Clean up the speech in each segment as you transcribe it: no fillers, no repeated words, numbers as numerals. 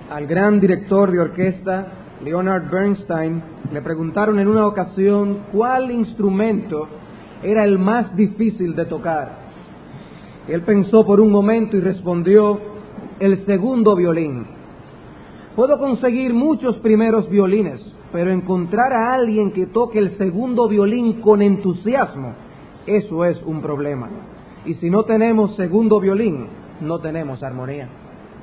Al gran director de orquesta, Leonard Bernstein, le preguntaron en una ocasión cuál instrumento era el más difícil de tocar. Él pensó por un momento y respondió: el segundo violín. Puedo conseguir muchos primeros violines, pero encontrar a alguien que toque el segundo violín con entusiasmo, eso es un problema. Y si no tenemos segundo violín, no tenemos armonía.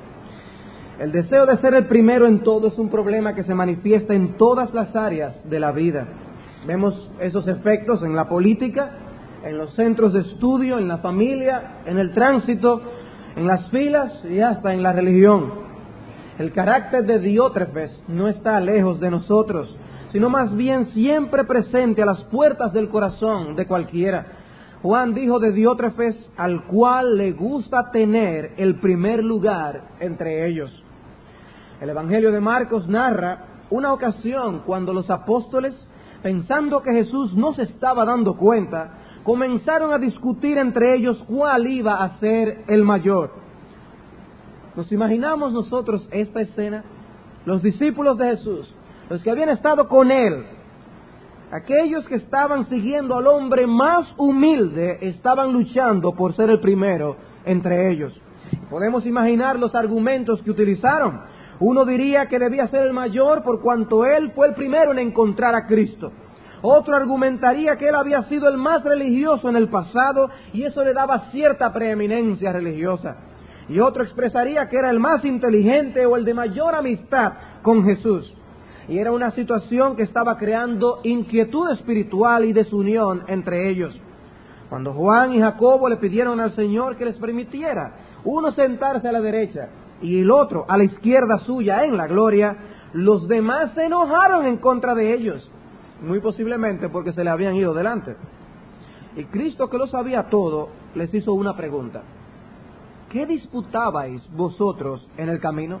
El deseo de ser el primero en todo es un problema que se manifiesta en todas las áreas de la vida. Vemos esos efectos en la política, en los centros de estudio, en la familia, en el tránsito, en las filas y hasta en la religión. El carácter de Diótrefes no está lejos de nosotros, sino más bien siempre presente a las puertas del corazón de cualquiera. Juan dijo de Diótrefes: al cual le gusta tener el primer lugar entre ellos. El Evangelio de Marcos narra una ocasión cuando los apóstoles, pensando que Jesús no se estaba dando cuenta, comenzaron a discutir entre ellos cuál iba a ser el mayor. ¿Nos imaginamos nosotros esta escena? Los discípulos de Jesús, los que habían estado con Él, aquellos que estaban siguiendo al hombre más humilde, estaban luchando por ser el primero entre ellos. Podemos imaginar los argumentos que utilizaron. Uno diría que debía ser el mayor por cuanto él fue el primero en encontrar a Cristo. Otro argumentaría que él había sido el más religioso en el pasado y eso le daba cierta preeminencia religiosa. Y otro expresaría que era el más inteligente o el de mayor amistad con Jesús. Y era una situación que estaba creando inquietud espiritual y desunión entre ellos. Cuando Juan y Jacobo le pidieron al Señor que les permitiera uno sentarse a la derecha y el otro a la izquierda suya en la gloria, los demás se enojaron en contra de ellos, muy posiblemente porque se le habían ido delante. Y Cristo, que lo sabía todo, les hizo una pregunta: ¿qué disputabais vosotros en el camino?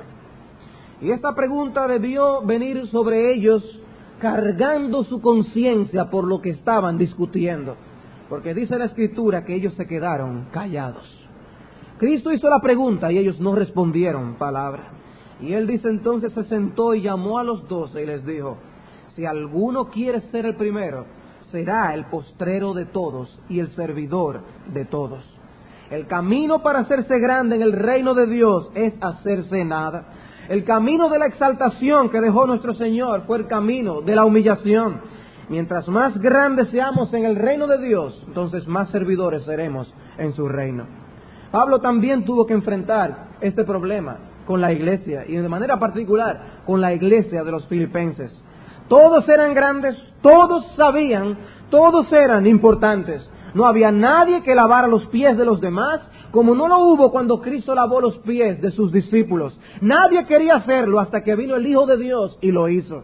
Y esta pregunta debió venir sobre ellos cargando su conciencia por lo que estaban discutiendo, porque dice la Escritura que ellos se quedaron callados. Cristo hizo la pregunta y ellos no respondieron palabra. Y Él dice entonces, se sentó y llamó a los 12 y les dijo: si alguno quiere ser el primero, será el postrero de todos y el servidor de todos. El camino para hacerse grande en el reino de Dios es hacerse nada. El camino de la exaltación que dejó nuestro Señor fue el camino de la humillación. Mientras más grandes seamos en el reino de Dios, entonces más servidores seremos en su reino. Pablo también tuvo que enfrentar este problema con la iglesia, y de manera particular con la iglesia de los filipenses. Todos eran grandes, todos sabían, todos eran importantes. No había nadie que lavara los pies de los demás, como no lo hubo cuando Cristo lavó los pies de sus discípulos. Nadie quería hacerlo hasta que vino el Hijo de Dios y lo hizo.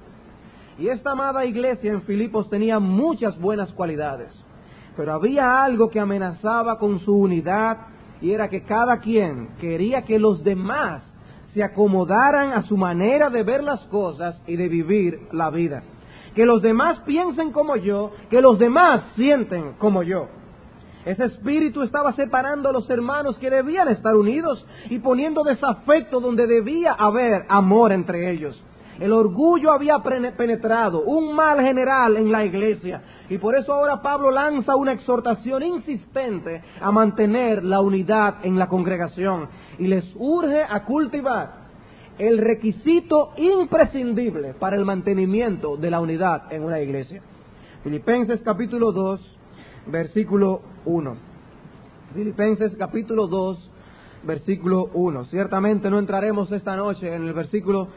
Y esta amada iglesia en Filipos tenía muchas buenas cualidades, pero había algo que amenazaba con su unidad, y era que cada quien quería que los demás se acomodaran a su manera de ver las cosas y de vivir la vida. Que los demás piensen como yo, que los demás sienten como yo. Ese espíritu estaba separando a los hermanos que debían estar unidos y poniendo desafecto donde debía haber amor entre ellos. El orgullo había penetrado, un mal general en la iglesia, y por eso ahora Pablo lanza una exhortación insistente a mantener la unidad en la congregación y les urge a cultivar el requisito imprescindible para el mantenimiento de la unidad en una iglesia. Filipenses capítulo 2, versículo 1. Filipenses capítulo 2, versículo 1. Ciertamente no entraremos esta noche en el versículo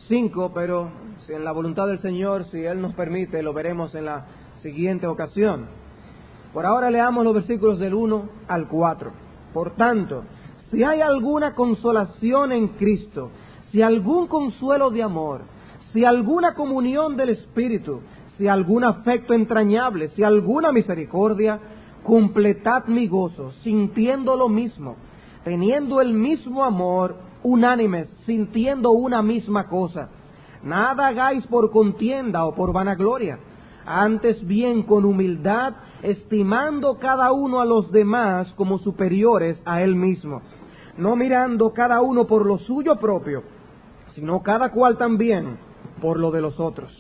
5, pero si en la voluntad del Señor, si Él nos permite, lo veremos en la siguiente ocasión. Por ahora leamos los versículos del 1 al 4. Por tanto, si hay alguna consolación en Cristo, si algún consuelo de amor, si alguna comunión del Espíritu, si algún afecto entrañable, si alguna misericordia, completad mi gozo, sintiendo lo mismo, teniendo el mismo amor, unánimes, sintiendo una misma cosa. Nada hagáis por contienda o por vanagloria, antes bien con humildad, estimando cada uno a los demás como superiores a él mismo, no mirando cada uno por lo suyo propio, sino cada cual también por lo de los otros.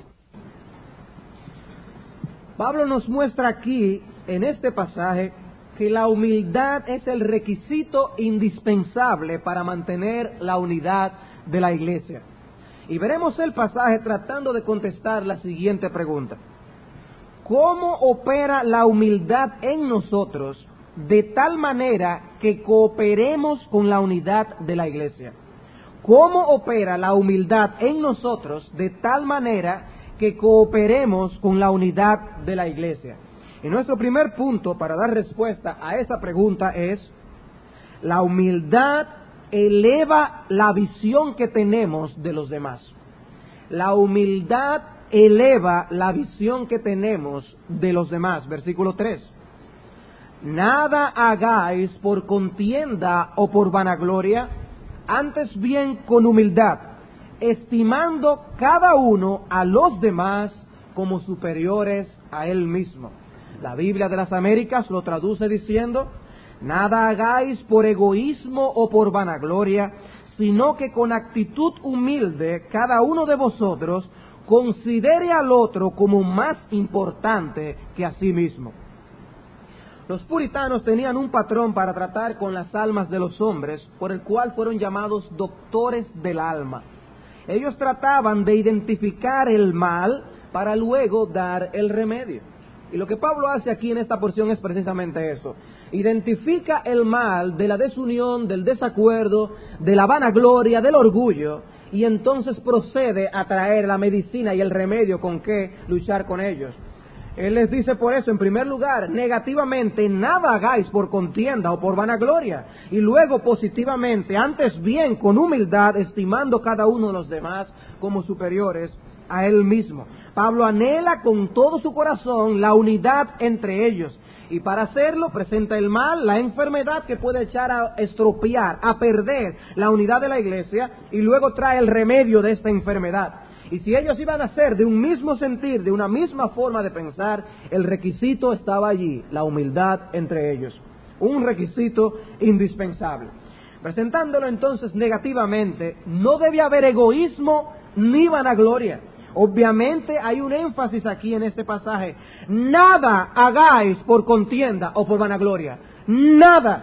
Pablo nos muestra aquí, en este pasaje, que la humildad es el requisito indispensable para mantener la unidad de la iglesia. Y veremos el pasaje tratando de contestar la siguiente pregunta: ¿cómo opera la humildad en nosotros de tal manera que cooperemos con la unidad de la iglesia? ¿Cómo opera la humildad en nosotros de tal manera que cooperemos con la unidad de la iglesia? Y nuestro primer punto para dar respuesta a esa pregunta es: la humildad eleva la visión que tenemos de los demás. La humildad eleva la visión que tenemos de los demás. Versículo 3. Nada hagáis por contienda o por vanagloria, antes bien con humildad, estimando cada uno a los demás como superiores a él mismo. La Biblia de las Américas lo traduce diciendo: nada hagáis por egoísmo o por vanagloria, sino que con actitud humilde cada uno de vosotros considere al otro como más importante que a sí mismo. Los puritanos tenían un patrón para tratar con las almas de los hombres, por el cual fueron llamados doctores del alma. Ellos trataban de identificar el mal para luego dar el remedio. Y lo que Pablo hace aquí en esta porción es precisamente eso. Identifica el mal de la desunión, del desacuerdo, de la vanagloria, del orgullo, y entonces procede a traer la medicina y el remedio con que luchar con ellos. Él les dice por eso, en primer lugar, negativamente, nada hagáis por contienda o por vanagloria. Y luego positivamente, antes bien, con humildad, estimando cada uno de los demás como superiores a él mismo. Pablo anhela con todo su corazón la unidad entre ellos. Y para hacerlo presenta el mal, la enfermedad que puede echar a estropear, a perder la unidad de la iglesia, y luego trae el remedio de esta enfermedad. Y si ellos iban a ser de un mismo sentir, de una misma forma de pensar, el requisito estaba allí, la humildad entre ellos. Un requisito indispensable. Presentándolo entonces negativamente, no debe haber egoísmo ni vanagloria. Obviamente hay un énfasis aquí en este pasaje. Nada hagáis por contienda o por vanagloria. Nada.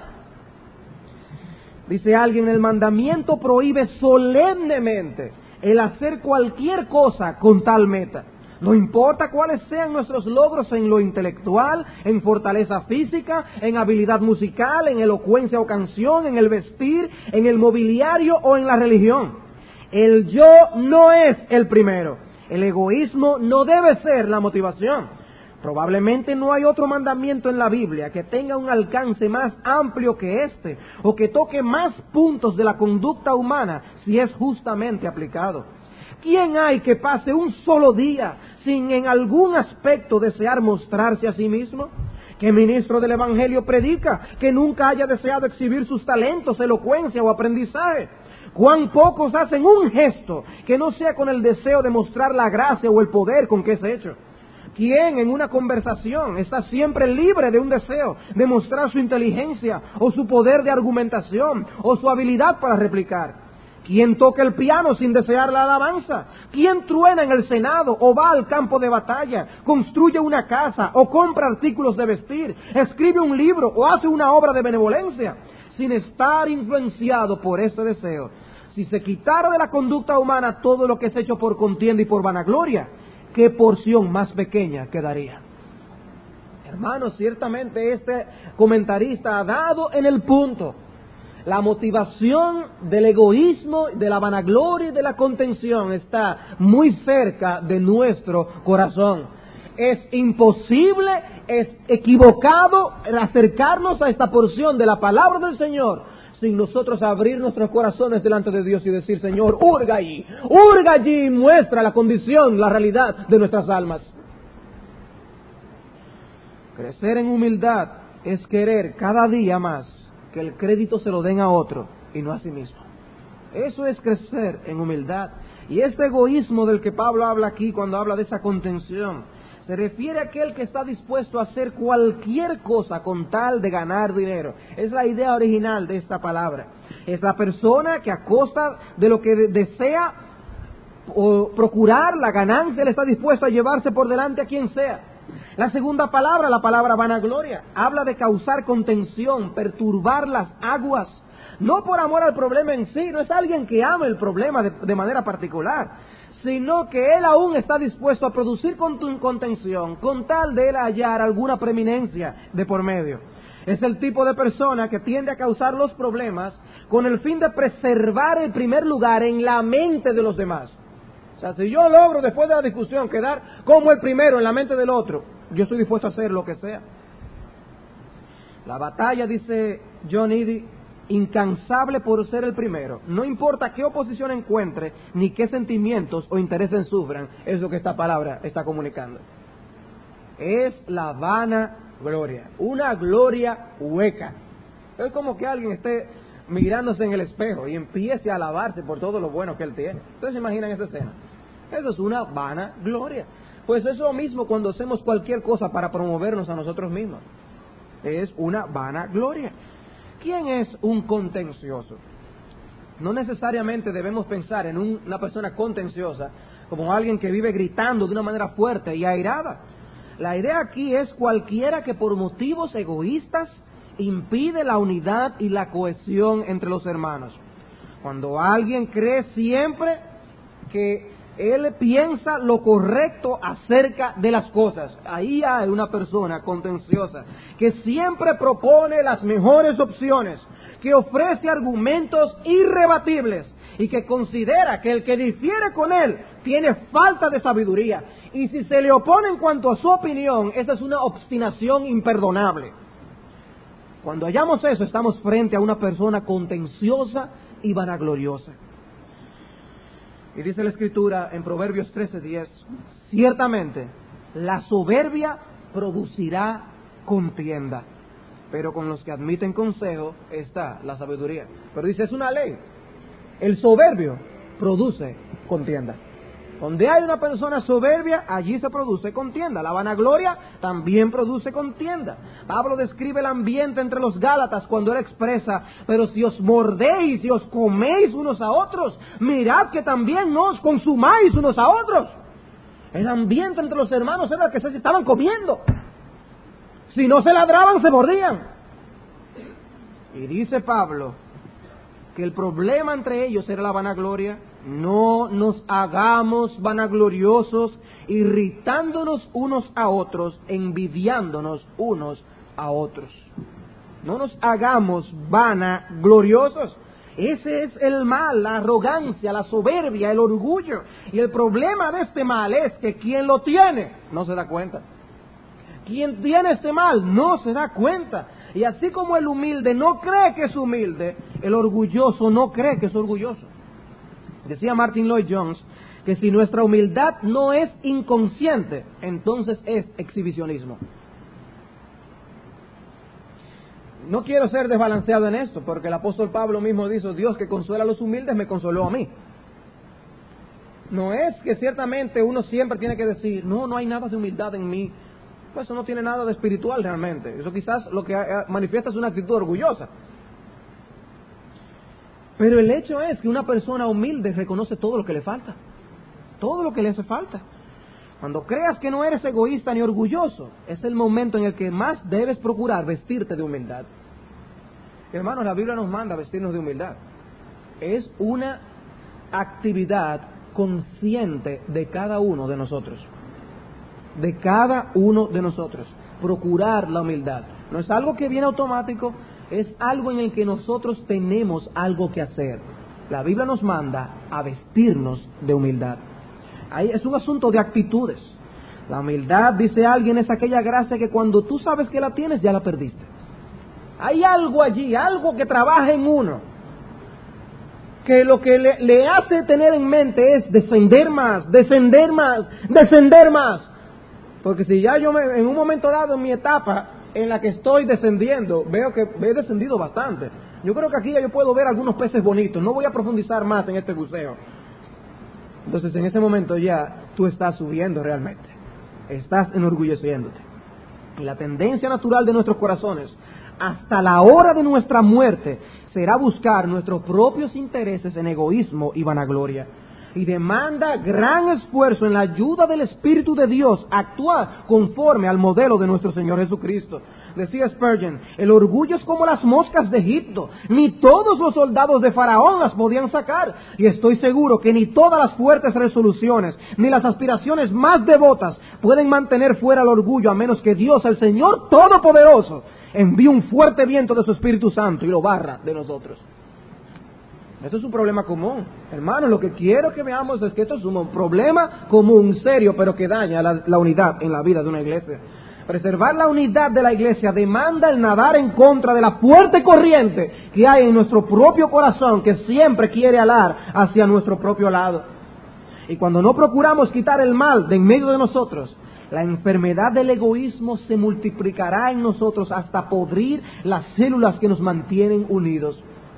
Dice alguien, el mandamiento prohíbe solemnemente el hacer cualquier cosa con tal meta. No importa cuáles sean nuestros logros en lo intelectual, en fortaleza física, en habilidad musical, en elocuencia o canción, en el vestir, en el mobiliario o en la religión. El yo no es el primero. El egoísmo no debe ser la motivación. Probablemente no hay otro mandamiento en la Biblia que tenga un alcance más amplio que este, o que toque más puntos de la conducta humana si es justamente aplicado. ¿Quién hay que pase un solo día sin en algún aspecto desear mostrarse a sí mismo? ¿Qué ministro del Evangelio predica que nunca haya deseado exhibir sus talentos, elocuencia o aprendizaje? ¿Cuán pocos hacen un gesto que no sea con el deseo de mostrar la gracia o el poder con que es hecho? ¿Quién en una conversación está siempre libre de un deseo de mostrar su inteligencia o su poder de argumentación o su habilidad para replicar? ¿Quién toca el piano sin desear la alabanza? ¿Quién truena en el Senado o va al campo de batalla, construye una casa o compra artículos de vestir, escribe un libro o hace una obra de benevolencia sin estar influenciado por ese deseo? Si se quitara de la conducta humana todo lo que es hecho por contienda y por vanagloria, ¿qué porción más pequeña quedaría? Hermanos, ciertamente este comentarista ha dado en el punto. La motivación del egoísmo, de la vanagloria y de la contención está muy cerca de nuestro corazón. Es imposible, es equivocado acercarnos a esta porción de la palabra del Señor sin nosotros abrir nuestros corazones delante de Dios y decir: Señor, hurga allí y muestra la condición, la realidad de nuestras almas. Crecer en humildad es querer cada día más que el crédito se lo den a otro y no a sí mismo. Eso es crecer en humildad. Y este egoísmo del que Pablo habla aquí cuando habla de esa contención, se refiere a aquel que está dispuesto a hacer cualquier cosa con tal de ganar dinero. Es la idea original de esta palabra. Es la persona que a costa de lo que desea o procurar la ganancia, él está dispuesto a llevarse por delante a quien sea. La segunda palabra, la palabra vanagloria, habla de causar contención, perturbar las aguas, no por amor al problema en sí, no es alguien que ama el problema de manera particular, sino que él aún está dispuesto a producir contención con tal de él hallar alguna preeminencia de por medio. Es el tipo de persona que tiende a causar los problemas con el fin de preservar el primer lugar en la mente de los demás. O sea, si yo logro después de la discusión quedar como el primero en la mente del otro, yo estoy dispuesto a hacer lo que sea. La batalla, dice John Eadie, incansable por ser el primero. No importa qué oposición encuentre, ni qué sentimientos o intereses sufran, es lo que esta palabra está comunicando. Es la vanagloria, una gloria hueca. Es como que alguien esté mirándose en el espejo y empiece a alabarse por todo lo bueno que él tiene. ¿Ustedes se imaginan esa escena? Eso es una vanagloria. Pues es lo mismo cuando hacemos cualquier cosa para promovernos a nosotros mismos. Es una vanagloria. ¿Quién es un contencioso? No necesariamente debemos pensar en una persona contenciosa como alguien que vive gritando de una manera fuerte y airada. La idea aquí es cualquiera que por motivos egoístas impide la unidad y la cohesión entre los hermanos. Cuando alguien cree siempre que él piensa lo correcto acerca de las cosas, ahí hay una persona contenciosa que siempre propone las mejores opciones, que ofrece argumentos irrebatibles y que considera que el que difiere con él tiene falta de sabiduría, y si se le opone en cuanto a su opinión, esa es una obstinación imperdonable. Cuando hallamos eso, estamos frente a una persona contenciosa y vanagloriosa. Y dice la Escritura en Proverbios 13:10, ciertamente la soberbia producirá contienda, pero con los que admiten consejo está la sabiduría. Pero dice, es una ley. El soberbio produce contienda. Donde hay una persona soberbia, allí se produce contienda. La vanagloria también produce contienda. Pablo describe el ambiente entre los Gálatas cuando él expresa, pero si os mordéis y os coméis unos a otros, mirad que también no os consumáis unos a otros. El ambiente entre los hermanos era que se estaban comiendo. Si no se ladraban, se mordían. Y dice Pablo que el problema entre ellos era la vanagloria. No nos hagamos vanagloriosos, irritándonos unos a otros, envidiándonos unos a otros. No nos hagamos vanagloriosos. Ese es el mal, la arrogancia, la soberbia, el orgullo. Y el problema de este mal es que quien lo tiene no se da cuenta. Quien tiene este mal no se da cuenta. Y así como el humilde no cree que es humilde, el orgulloso no cree que es orgulloso. Decía Martin Lloyd-Jones que si nuestra humildad no es inconsciente, entonces es exhibicionismo. No quiero ser desbalanceado en esto, porque el apóstol Pablo mismo dice, Dios que consuela a los humildes me consoló a mí. No es que ciertamente uno siempre tiene que decir, no hay nada de humildad en mí. Pues eso no tiene nada de espiritual realmente. Eso quizás lo que manifiesta es una actitud orgullosa. Pero el hecho es que una persona humilde reconoce todo lo que le falta, todo lo que le hace falta. Cuando creas que no eres egoísta ni orgulloso, es el momento en el que más debes procurar vestirte de humildad. Hermanos, la Biblia nos manda a vestirnos de humildad. Es una actividad consciente de cada uno de nosotros. De cada uno de nosotros. Procurar la humildad. No es algo que viene automático, es algo en el que nosotros tenemos algo que hacer. La Biblia nos manda a vestirnos de humildad. Ahí es un asunto de actitudes. La humildad, dice alguien, es aquella gracia que cuando tú sabes que la tienes, ya la perdiste. Hay algo allí, algo que trabaja en uno, que lo que le hace tener en mente es descender más, descender más, descender más. Porque si ya yo en un momento dado en mi etapa en la que estoy descendiendo, veo que he descendido bastante. Yo creo que aquí ya yo puedo ver algunos peces bonitos, no voy a profundizar más en este buceo. Entonces en ese momento ya tú estás subiendo realmente, estás enorgulleciéndote. Y la tendencia natural de nuestros corazones, hasta la hora de nuestra muerte, será buscar nuestros propios intereses en egoísmo y vanagloria. Y demanda gran esfuerzo en la ayuda del Espíritu de Dios a actuar conforme al modelo de nuestro Señor Jesucristo. Decía Spurgeon, el orgullo es como las moscas de Egipto, ni todos los soldados de Faraón las podían sacar, y estoy seguro que ni todas las fuertes resoluciones, ni las aspiraciones más devotas pueden mantener fuera el orgullo, a menos que Dios, el Señor Todopoderoso, envíe un fuerte viento de su Espíritu Santo y lo barra de nosotros. Esto es un problema común. Hermanos, lo que quiero que veamos es que esto es un problema común, serio, pero que daña la unidad en la vida de una iglesia. Preservar la unidad de la iglesia demanda el nadar en contra de la fuerte corriente que hay en nuestro propio corazón, que siempre quiere alar hacia nuestro propio lado. Y cuando no procuramos quitar el mal de en medio de nosotros, la enfermedad del egoísmo se multiplicará en nosotros hasta podrir las células que nos mantienen unidos.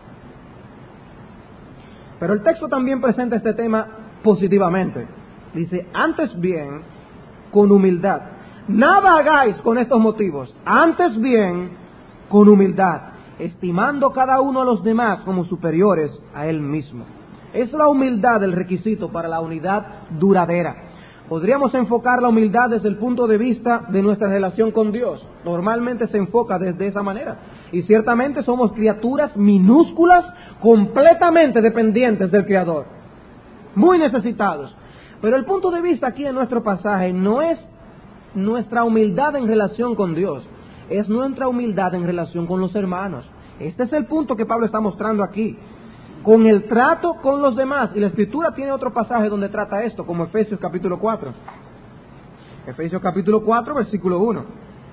Pero el texto también presenta este tema positivamente. Dice, antes bien, con humildad. Nada hagáis con estos motivos, antes bien, con humildad, estimando cada uno a los demás como superiores a él mismo. Es la humildad el requisito para la unidad duradera. Podríamos enfocar la humildad desde el punto de vista de nuestra relación con Dios. Normalmente se enfoca desde esa manera. Y ciertamente somos criaturas minúsculas, completamente dependientes del Creador. Muy necesitados. Pero el punto de vista aquí en nuestro pasaje no es nuestra humildad en relación con Dios. Es nuestra humildad en relación con los hermanos. Este es el punto que Pablo está mostrando aquí. Con el trato con los demás. Y la Escritura tiene otro pasaje donde trata esto, como Efesios capítulo 4. Efesios capítulo 4, versículo 1.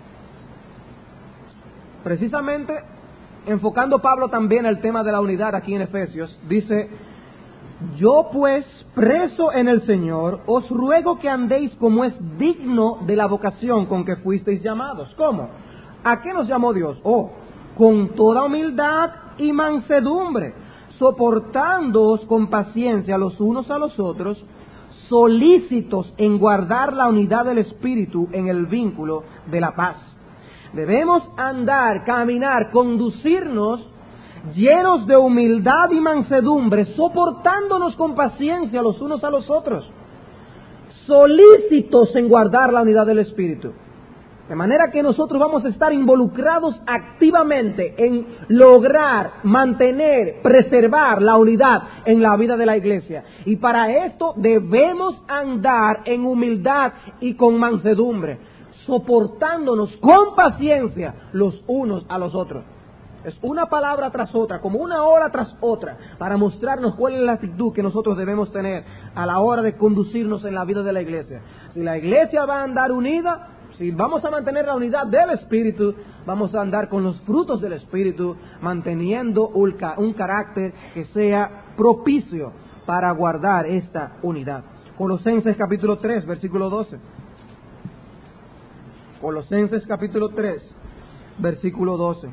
Precisamente, enfocando Pablo también el tema de la unidad aquí en Efesios, dice, yo pues, preso en el Señor, os ruego que andéis como es digno de la vocación con que fuisteis llamados. ¿Cómo? ¿A qué nos llamó Dios? Con toda humildad y mansedumbre, soportándoos con paciencia los unos a los otros, solícitos en guardar la unidad del Espíritu en el vínculo de la paz. Debemos andar, caminar, conducirnos llenos de humildad y mansedumbre, soportándonos con paciencia los unos a los otros, solícitos en guardar la unidad del Espíritu. De manera que nosotros vamos a estar involucrados activamente en lograr, mantener, preservar la unidad en la vida de la iglesia. Y para esto debemos andar en humildad y con mansedumbre, soportándonos con paciencia los unos a los otros. Es una palabra tras otra, como una hora tras otra, para mostrarnos cuál es la actitud que nosotros debemos tener a la hora de conducirnos en la vida de la iglesia. Si la iglesia va a andar unida, si vamos a mantener la unidad del Espíritu, vamos a andar con los frutos del Espíritu, manteniendo un carácter que sea propicio para guardar esta unidad. Colosenses capítulo 3, versículo 12. Colosenses capítulo 3, versículo 12.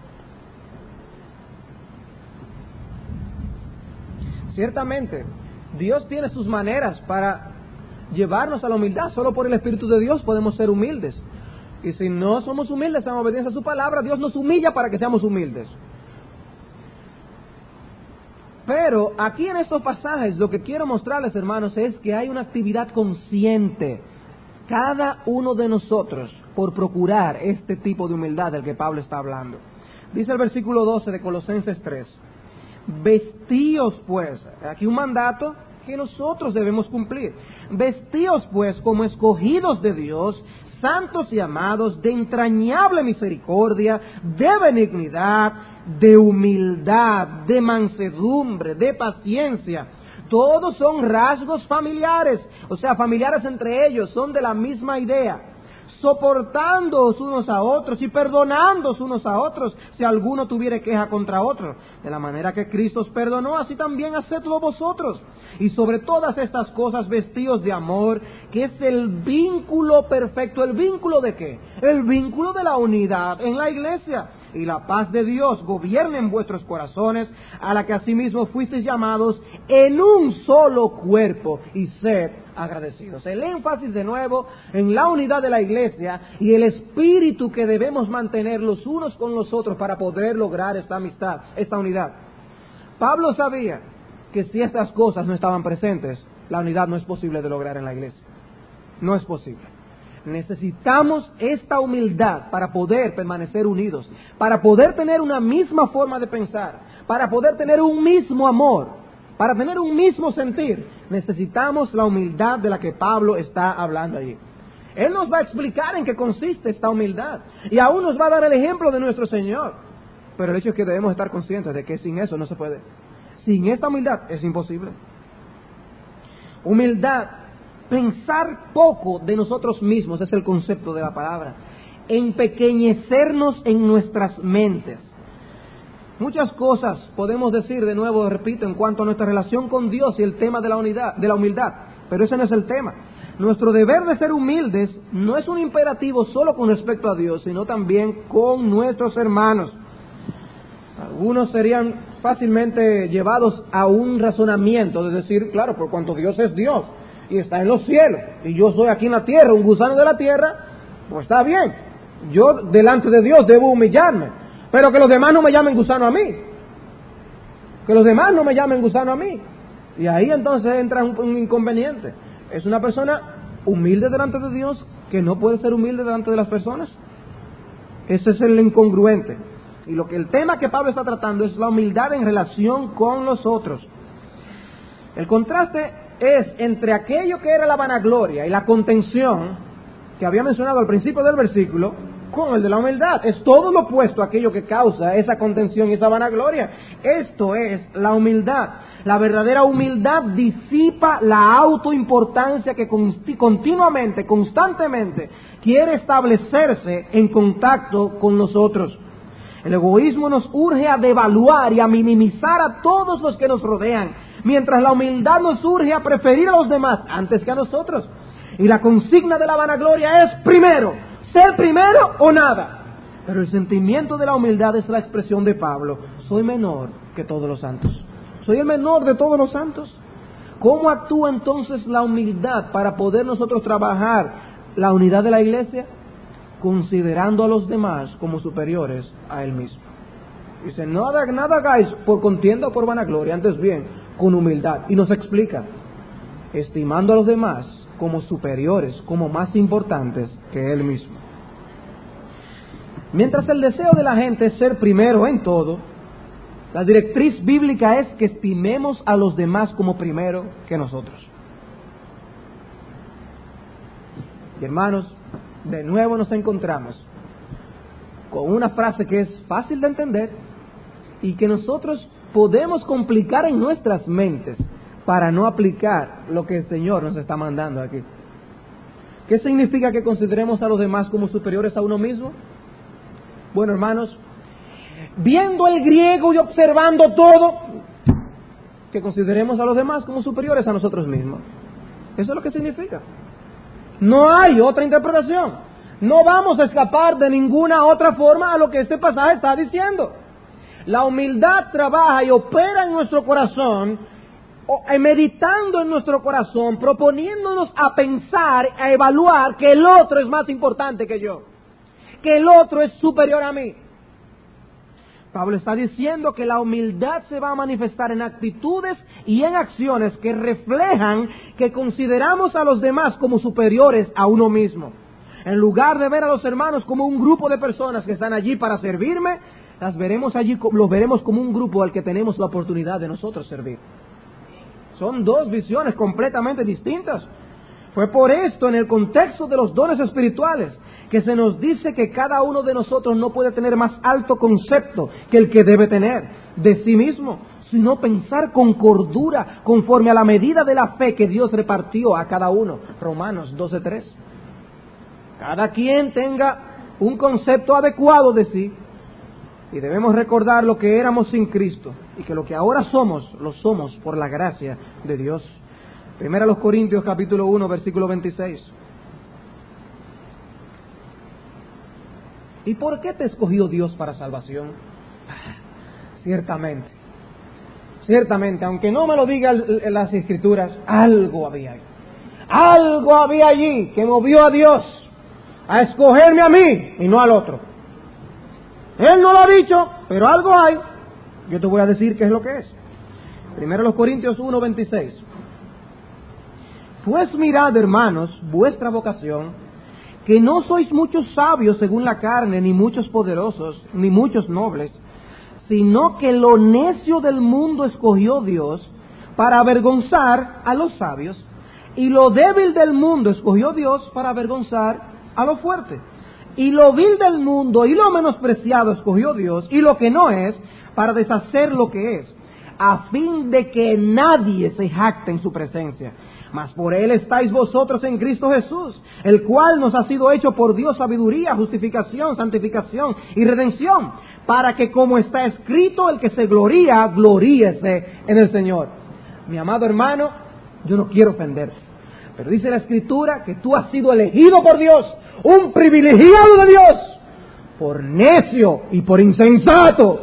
Ciertamente, Dios tiene sus maneras para llevarnos a la humildad. Solo por el Espíritu de Dios podemos ser humildes. Y si no somos humildes en obediencia a su palabra, Dios nos humilla para que seamos humildes. Pero aquí en estos pasajes lo que quiero mostrarles, hermanos, es que hay una actividad consciente, cada uno de nosotros, por procurar este tipo de humildad del que Pablo está hablando. Dice el versículo 12 de Colosenses 3. Vestíos pues, aquí un mandato que nosotros debemos cumplir. Vestíos pues como escogidos de Dios, santos y amados, de entrañable misericordia, de benignidad, de humildad, de mansedumbre, de paciencia. Todos son rasgos familiares, o sea, familiares entre ellos, son de la misma idea. Soportándoos unos a otros y perdonándoos unos a otros, si alguno tuviere queja contra otro. De la manera que Cristo os perdonó, así también hacedlo vosotros. Y sobre todas estas cosas vestíos de amor, que es el vínculo perfecto. ¿El vínculo de qué? El vínculo de la unidad en la iglesia. Y la paz de Dios gobierne en vuestros corazones, a la que asimismo fuisteis llamados en un solo cuerpo, y sed agradecidos. El énfasis de nuevo en la unidad de la iglesia y el espíritu que debemos mantener los unos con los otros para poder lograr esta amistad, esta unidad. Pablo sabía que si estas cosas no estaban presentes, la unidad no es posible de lograr en la iglesia. No es posible. Necesitamos esta humildad para poder permanecer unidos, para poder tener una misma forma de pensar, para poder tener un mismo amor, para tener un mismo sentir. Necesitamos la humildad de la que Pablo está hablando allí. Él nos va a explicar en qué consiste esta humildad y aún nos va a dar el ejemplo de nuestro Señor. Pero el hecho es que debemos estar conscientes de que sin eso no se puede. Sin esta humildad es imposible. Humildad. Pensar poco de nosotros mismos es el concepto de la palabra. Empequeñecernos en nuestras mentes. Muchas cosas podemos decir, de nuevo, repito, en cuanto a nuestra relación con Dios y el tema de la unidad, de la humildad, pero ese no es el tema. Nuestro deber de ser humildes no es un imperativo solo con respecto a Dios, sino también con nuestros hermanos. Algunos serían fácilmente llevados a un razonamiento de decir, claro, por cuanto Dios es Dios y está en los cielos, y yo soy aquí en la tierra, un gusano de la tierra, pues está bien, yo delante de Dios debo humillarme, pero que los demás no me llamen gusano a mí, que los demás no me llamen gusano a mí, y ahí entonces entra un inconveniente. Es una persona humilde delante de Dios que no puede ser humilde delante de las personas. Ese es el incongruente, y lo que el tema que Pablo está tratando es la humildad en relación con los otros. El contraste es entre aquello que era la vanagloria y la contención que había mencionado al principio del versículo con el de la humildad. Es todo lo opuesto a aquello que causa esa contención y esa vanagloria. Esto es la humildad. La verdadera humildad disipa la autoimportancia que continuamente, constantemente quiere establecerse en contacto con nosotros. El egoísmo nos urge a devaluar y a minimizar a todos los que nos rodean, mientras la humildad nos urge a preferir a los demás antes que a nosotros. Y la consigna de la vanagloria es primero, ser primero o nada. Pero el sentimiento de la humildad es la expresión de Pablo: soy menor que todos los santos. Soy el menor de todos los santos. ¿Cómo actúa entonces la humildad para poder nosotros trabajar la unidad de la iglesia? Considerando a los demás como superiores a él mismo. Dice, nada hagáis por contienda o por vanagloria, antes bien, con humildad. Y nos explica, estimando a los demás como superiores, como más importantes que él mismo. Mientras el deseo de la gente es ser primero en todo, la directriz bíblica es que estimemos a los demás como primero que nosotros. Y hermanos, de nuevo nos encontramos con una frase que es fácil de entender y que nosotros podemos complicar en nuestras mentes para no aplicar lo que el Señor nos está mandando aquí. ¿Qué significa que consideremos a los demás como superiores a uno mismo? Bueno, hermanos, viendo el griego y observando todo, que consideremos a los demás como superiores a nosotros mismos. Eso es lo que significa. No hay otra interpretación. No vamos a escapar de ninguna otra forma a lo que este pasaje está diciendo. La humildad trabaja y opera en nuestro corazón, meditando en nuestro corazón, proponiéndonos a pensar, a evaluar que el otro es más importante que yo, que el otro es superior a mí. Pablo está diciendo que la humildad se va a manifestar en actitudes y en acciones que reflejan que consideramos a los demás como superiores a uno mismo. En lugar de ver a los hermanos como un grupo de personas que están allí para servirme, los veremos como un grupo al que tenemos la oportunidad de nosotros servir. Son dos visiones completamente distintas. Fue por esto, en el contexto de los dones espirituales, que se nos dice que cada uno de nosotros no puede tener más alto concepto que el que debe tener de sí mismo, sino pensar con cordura, conforme a la medida de la fe que Dios repartió a cada uno. Romanos 12:3. Cada quien tenga un concepto adecuado de sí, y debemos recordar lo que éramos sin Cristo, y que lo que ahora somos, lo somos por la gracia de Dios. Primera a los Corintios capítulo 1, versículo 26. ¿Y por qué te escogió Dios para salvación? Ciertamente, aunque no me lo digan las Escrituras, algo había ahí. Algo había allí que movió a Dios a escogerme a mí y no al otro. Él no lo ha dicho, pero algo hay. Yo te voy a decir qué es lo que es. Primero los Corintios 1:26. Pues mirad, hermanos, vuestra vocación, que no sois muchos sabios según la carne, ni muchos poderosos, ni muchos nobles, sino que lo necio del mundo escogió Dios para avergonzar a los sabios, y lo débil del mundo escogió Dios para avergonzar a lo fuerte. Y lo vil del mundo y lo menospreciado escogió Dios, y lo que no es, para deshacer lo que es, a fin de que nadie se jacte en su presencia. Mas por él estáis vosotros en Cristo Jesús, el cual nos ha sido hecho por Dios sabiduría, justificación, santificación y redención, para que, como está escrito, el que se gloría, gloríese en el Señor. Mi amado hermano, yo no quiero ofenderte, pero dice la Escritura que tú has sido elegido por Dios, un privilegiado de Dios, por necio y por insensato.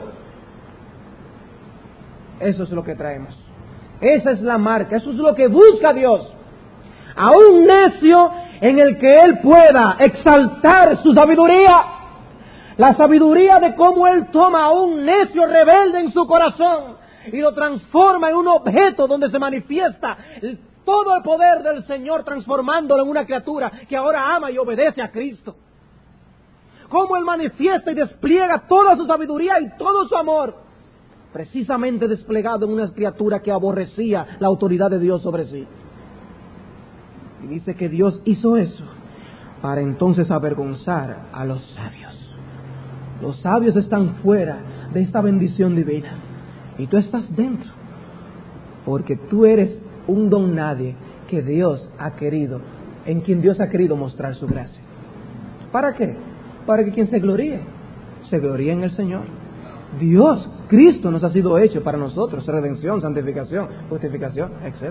Eso es lo que traemos. Esa es la marca, eso es lo que busca Dios. A un necio en el que Él pueda exaltar su sabiduría. La sabiduría de cómo Él toma a un necio rebelde en su corazón y lo transforma en un objeto donde se manifiesta todo el poder del Señor, transformándolo en una criatura que ahora ama y obedece a Cristo. Cómo Él manifiesta y despliega toda su sabiduría y todo su amor, precisamente desplegado en una criatura que aborrecía la autoridad de Dios sobre sí. Y dice que Dios hizo eso para entonces avergonzar a los sabios. Los sabios están fuera de esta bendición divina y tú estás dentro, porque tú eres un don nadie que Dios ha querido, en quien Dios ha querido mostrar su gracia. ¿Para qué? Para que quien se gloríe en el Señor. Dios, Cristo nos ha sido hecho para nosotros, redención, santificación, justificación, etc.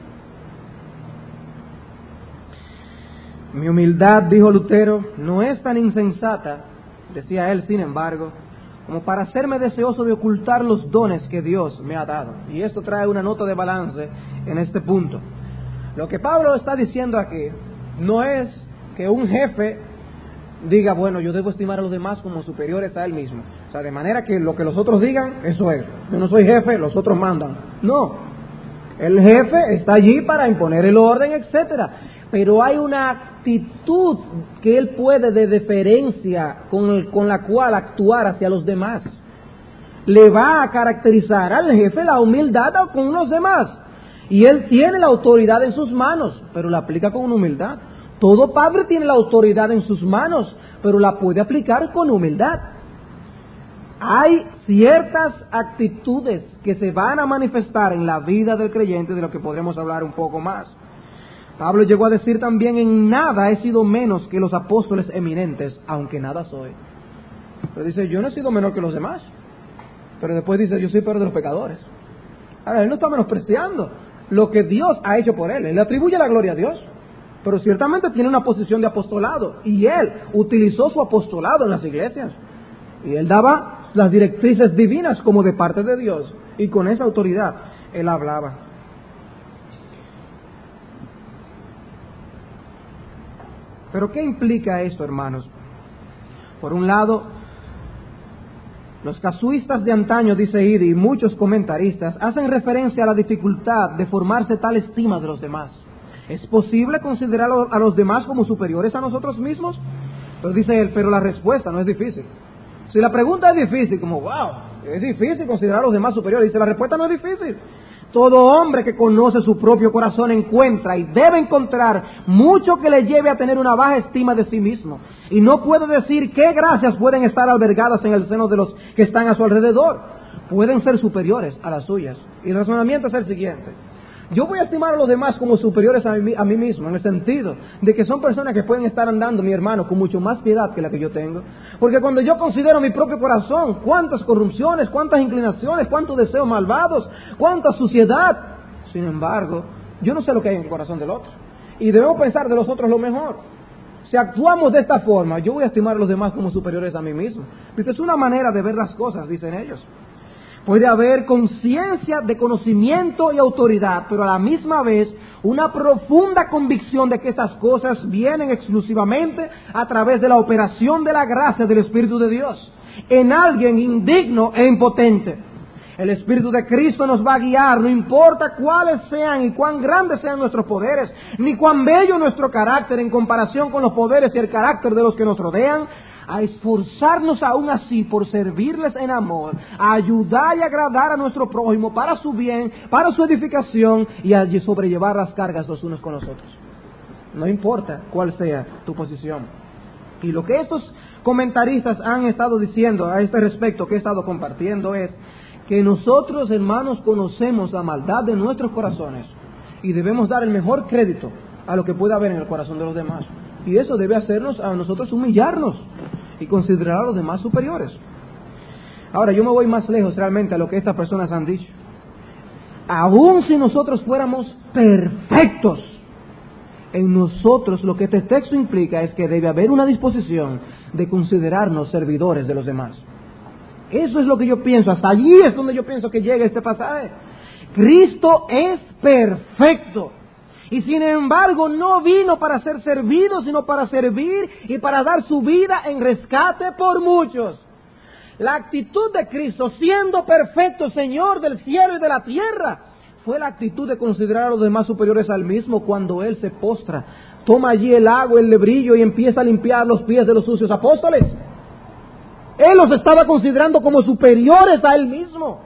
Mi humildad, dijo Lutero, no es tan insensata, decía él, sin embargo, como para hacerme deseoso de ocultar los dones que Dios me ha dado. Y esto trae una nota de balance en este punto. Lo que Pablo está diciendo aquí no es que un jefe diga, bueno, yo debo estimar a los demás como superiores a él mismo. O sea, de manera que lo que los otros digan, eso es. Yo no soy jefe, los otros mandan. No. El jefe está allí para imponer el orden, etcétera. Pero hay una actitud que él puede de deferencia con la cual actuar hacia los demás. Le va a caracterizar al jefe la humildad con los demás. Y él tiene la autoridad en sus manos, pero la aplica con humildad. Todo padre tiene la autoridad en sus manos, pero la puede aplicar con humildad. Hay ciertas actitudes que se van a manifestar en la vida del creyente, de lo que podremos hablar un poco más. Pablo llegó a decir también, en nada he sido menos que los apóstoles eminentes, aunque nada soy. Pero dice, yo no he sido menor que los demás. Pero después dice, yo soy peor de los pecadores. Ahora, él no está menospreciando lo que Dios ha hecho por él. Él le atribuye la gloria a Dios. Pero ciertamente tiene una posición de apostolado. Y él utilizó su apostolado en las iglesias. Y él daba las directrices divinas como de parte de Dios. Y con esa autoridad él hablaba. Pero ¿qué implica esto, hermanos? Por un lado, los casuistas de antaño, dice Eadie, y muchos comentaristas, hacen referencia a la dificultad de formarse tal estima de los demás. ¿Es posible considerar a los demás como superiores a nosotros mismos? Pero dice él, pero la respuesta no es difícil. Si la pregunta es difícil, como wow, es difícil considerar a los demás superiores, dice la respuesta no es difícil. Todo hombre que conoce su propio corazón encuentra y debe encontrar mucho que le lleve a tener una baja estima de sí mismo. Y no puede decir qué gracias pueden estar albergadas en el seno de los que están a su alrededor. Pueden ser superiores a las suyas. Y el razonamiento es el siguiente. Yo voy a estimar a los demás como superiores a mí mismo, en el sentido de que son personas que pueden estar andando, mi hermano, con mucho más piedad que la que yo tengo. Porque cuando yo considero mi propio corazón, cuántas corrupciones, cuántas inclinaciones, cuántos deseos malvados, cuánta suciedad. Sin embargo, yo no sé lo que hay en el corazón del otro. Y debemos pensar de los otros lo mejor. Si actuamos de esta forma, yo voy a estimar a los demás como superiores a mí mismo. Esta es una manera de ver las cosas, dicen ellos. Puede haber conciencia de conocimiento y autoridad, pero a la misma vez una profunda convicción de que estas cosas vienen exclusivamente a través de la operación de la gracia del Espíritu de Dios en alguien indigno e impotente. El Espíritu de Cristo nos va a guiar, no importa cuáles sean y cuán grandes sean nuestros poderes, ni cuán bello nuestro carácter en comparación con los poderes y el carácter de los que nos rodean, a esforzarnos aún así por servirles en amor, a ayudar y agradar a nuestro prójimo para su bien, para su edificación y a sobrellevar las cargas los unos con los otros. No importa cuál sea tu posición. Y lo que estos comentaristas han estado diciendo a este respecto, que he estado compartiendo, es que nosotros, hermanos, conocemos la maldad de nuestros corazones y debemos dar el mejor crédito a lo que pueda haber en el corazón de los demás. Y eso debe hacernos a nosotros humillarnos y considerar a los demás superiores. Ahora, yo me voy más lejos realmente a lo que estas personas han dicho. Aún si nosotros fuéramos perfectos, en nosotros lo que este texto implica es que debe haber una disposición de considerarnos servidores de los demás. Eso es lo que yo pienso, hasta allí es donde yo pienso que llega este pasaje. Cristo es perfecto y sin embargo no vino para ser servido, sino para servir y para dar su vida en rescate por muchos. La actitud de Cristo, siendo perfecto, Señor del cielo y de la tierra, fue la actitud de considerar a los demás superiores al mismo cuando Él se postra, toma allí el agua, el lebrillo y empieza a limpiar los pies de los sucios apóstoles. Él los estaba considerando como superiores a Él mismo.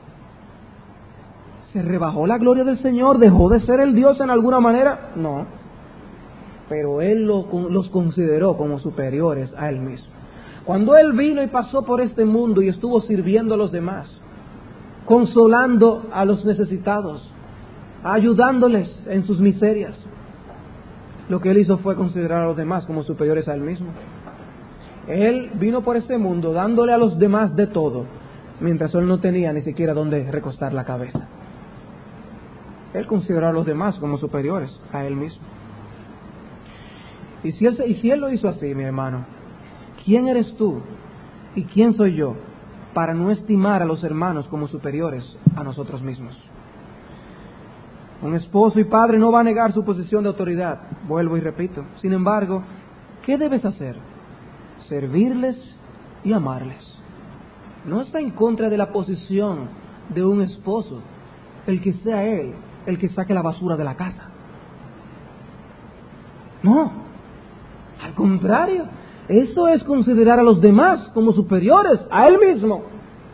¿Se rebajó la gloria del Señor? ¿Dejó de ser el Dios en alguna manera? No. Pero Él los consideró como superiores a Él mismo. Cuando Él vino y pasó por este mundo y estuvo sirviendo a los demás, consolando a los necesitados, ayudándoles en sus miserias, lo que Él hizo fue considerar a los demás como superiores a Él mismo. Él vino por este mundo dándole a los demás de todo, mientras Él no tenía ni siquiera dónde recostar la cabeza. Él consideró a los demás como superiores a Él mismo. Y si Él lo hizo así, mi hermano, ¿quién eres tú y quién soy yo para no estimar a los hermanos como superiores a nosotros mismos? Un esposo y padre no va a negar su posición de autoridad, vuelvo y repito. Sin embargo, ¿qué debes hacer? Servirles y amarles. No está en contra de la posición de un esposo el que sea él el que saque la basura de la casa. No, al contrario, eso es considerar a los demás como superiores a él mismo.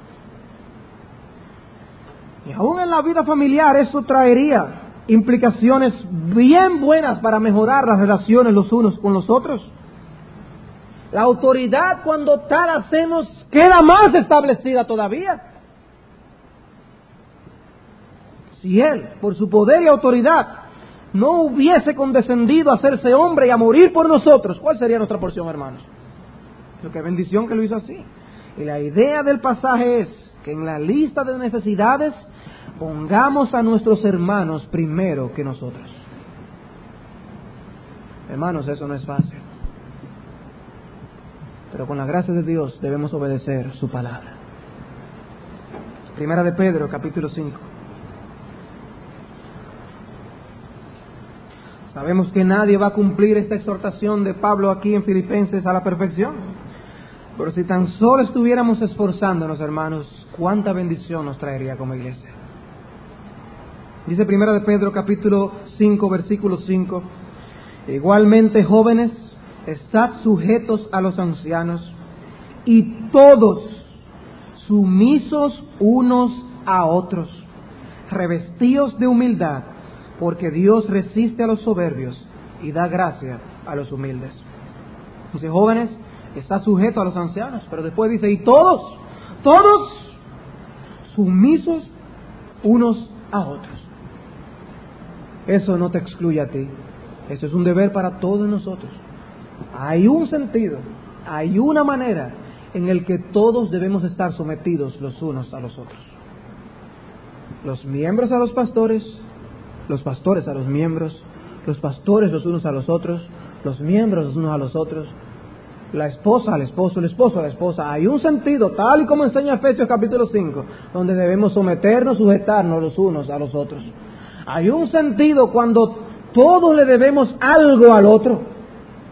Y aún en la vida familiar eso traería implicaciones bien buenas para mejorar las relaciones los unos con los otros. La autoridad, cuando tal hacemos, queda más establecida todavía. Si Él, por su poder y autoridad, no hubiese condescendido a hacerse hombre y a morir por nosotros, ¿cuál sería nuestra porción, hermanos? Pero qué bendición que lo hizo así. Y la idea del pasaje es que en la lista de necesidades pongamos a nuestros hermanos primero que nosotros. Hermanos, eso no es fácil. Pero con la gracia de Dios debemos obedecer su palabra. Primera de Pedro, capítulo 5. Sabemos que nadie va a cumplir esta exhortación de Pablo aquí en Filipenses a la perfección. Pero si tan solo estuviéramos esforzándonos, hermanos, cuánta bendición nos traería como iglesia. Dice Primera de Pedro, capítulo 5, versículo 5. Igualmente, jóvenes, estad sujetos a los ancianos y todos sumisos unos a otros, revestidos de humildad, porque Dios resiste a los soberbios y da gracia a los humildes. Dice, jóvenes, estad sujetos a los ancianos, pero después dice, y todos sumisos unos a otros. Eso no te excluye a ti, eso es un deber para todos nosotros. Hay un sentido, hay una manera en el que todos debemos estar sometidos los unos a los otros. Los miembros a los pastores a los miembros, los pastores los unos a los otros, los miembros los unos a los otros, la esposa al esposo, el esposo a la esposa. Hay un sentido, tal y como enseña Efesios capítulo 5, donde debemos someternos, sujetarnos los unos a los otros. Hay un sentido cuando todos le debemos algo al otro.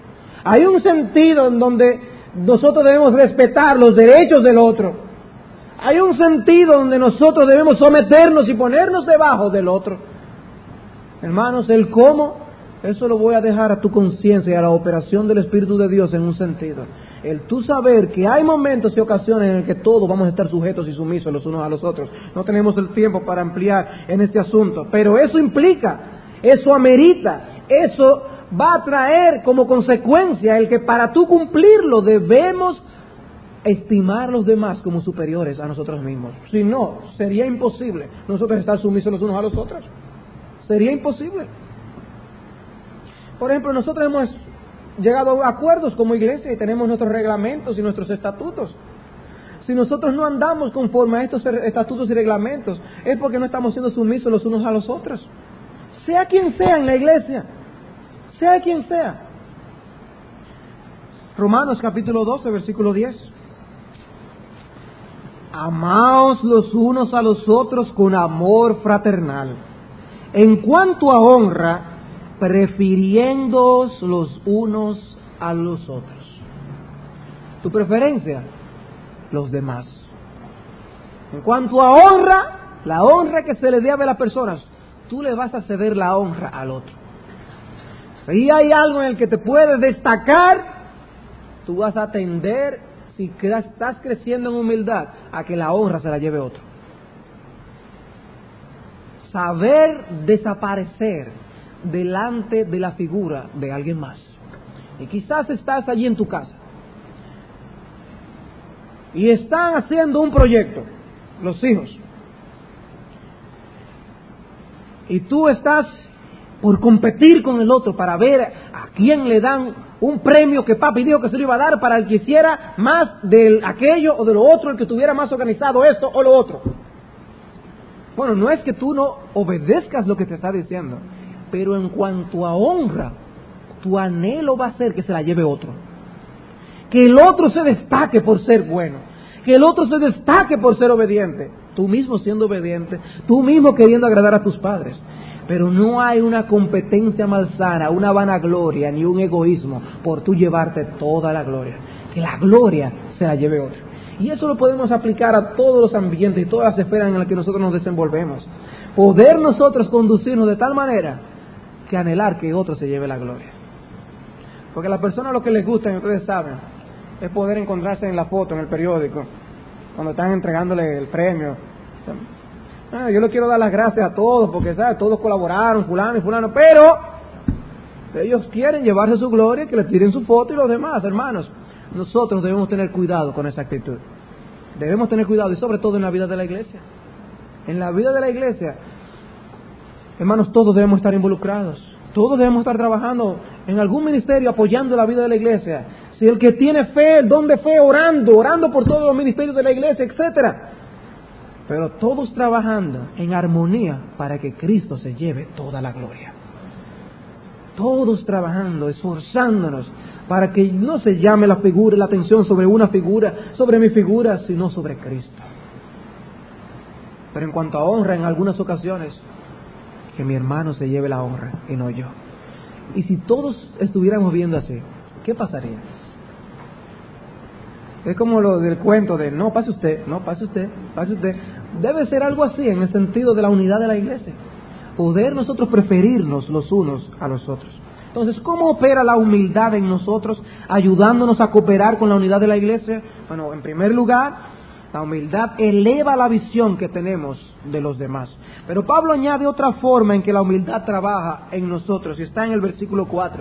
Hay un sentido en donde nosotros debemos respetar los derechos del otro. Hay un sentido donde nosotros debemos someternos y ponernos debajo del otro. Hermanos, el cómo, eso lo voy a dejar a tu conciencia y a la operación del Espíritu de Dios en un sentido. El tú saber que hay momentos y ocasiones en el que todos vamos a estar sujetos y sumisos los unos a los otros. No tenemos el tiempo para ampliar en este asunto, pero eso implica, eso amerita, eso va a traer como consecuencia el que para tú cumplirlo debemos estimar a los demás como superiores a nosotros mismos. Si no, sería imposible nosotros estar sumisos los unos a los otros. Sería imposible. Por ejemplo, nosotros hemos llegado a acuerdos como iglesia y tenemos nuestros reglamentos y nuestros estatutos. Si nosotros no andamos conforme a estos estatutos y reglamentos, es porque no estamos siendo sumisos los unos a los otros. Sea quien sea en la iglesia, sea quien sea. Romanos capítulo 12, versículo 10. Amaos los unos a los otros con amor fraternal. En cuanto a honra, prefiriéndoos los unos a los otros. ¿Tu preferencia? Los demás. En cuanto a honra, la honra que se le debe a las personas, tú le vas a ceder la honra al otro. Si hay algo en el que te puedes destacar, tú vas a atender, si estás creciendo en humildad, a que la honra se la lleve otro. Saber desaparecer delante de la figura de alguien más. Y quizás estás allí en tu casa y están haciendo un proyecto, los hijos, y tú estás por competir con el otro para ver a quién le dan un premio que papi dijo que se lo iba a dar para el que hiciera más de aquello o de lo otro, el que tuviera más organizado esto o lo otro. Bueno, no es que tú no obedezcas lo que te está diciendo, pero en cuanto a honra, tu anhelo va a ser que se la lleve otro. Que el otro se destaque por ser bueno, que el otro se destaque por ser obediente. Tú mismo siendo obediente, tú mismo queriendo agradar a tus padres. Pero no hay una competencia malsana, una vanagloria, ni un egoísmo por tú llevarte toda la gloria. Que la gloria se la lleve otro. Y eso lo podemos aplicar a todos los ambientes y todas las esferas en las que nosotros nos desenvolvemos. Poder nosotros conducirnos de tal manera que anhelar que otro se lleve la gloria. Porque a las personas lo que les gusta, y ustedes saben, es poder encontrarse en la foto, en el periódico, cuando están entregándole el premio. Yo le quiero dar las gracias a todos, porque ¿sabes? Todos colaboraron, fulano y fulano, pero ellos quieren llevarse su gloria, que le tiren su foto y los demás, hermanos. Nosotros debemos tener cuidado con esa actitud. Debemos tener cuidado, y sobre todo en la vida de la iglesia. En la vida de la iglesia, hermanos, todos debemos estar involucrados. Todos debemos estar trabajando en algún ministerio apoyando la vida de la iglesia. Si el que tiene fe, el don de fe, orando por todos los ministerios de la iglesia, etcétera. Pero todos trabajando en armonía para que Cristo se lleve toda la gloria. Todos trabajando, esforzándonos para que no se llame la atención sobre una figura, sobre mi figura, sino sobre Cristo. Pero en cuanto a honra, en algunas ocasiones, que mi hermano se lleve la honra y no yo. Y si todos estuviéramos viendo así, ¿qué pasaría? Es como lo del cuento de no pase usted, no pase usted, pase usted. Debe ser algo así en el sentido de la unidad de la iglesia. Poder nosotros preferirnos los unos a los otros. Entonces, ¿cómo opera la humildad en nosotros, ayudándonos a cooperar con la unidad de la iglesia? Bueno, en primer lugar, la humildad eleva la visión que tenemos de los demás. Pero Pablo añade otra forma en que la humildad trabaja en nosotros, y está en el versículo 4.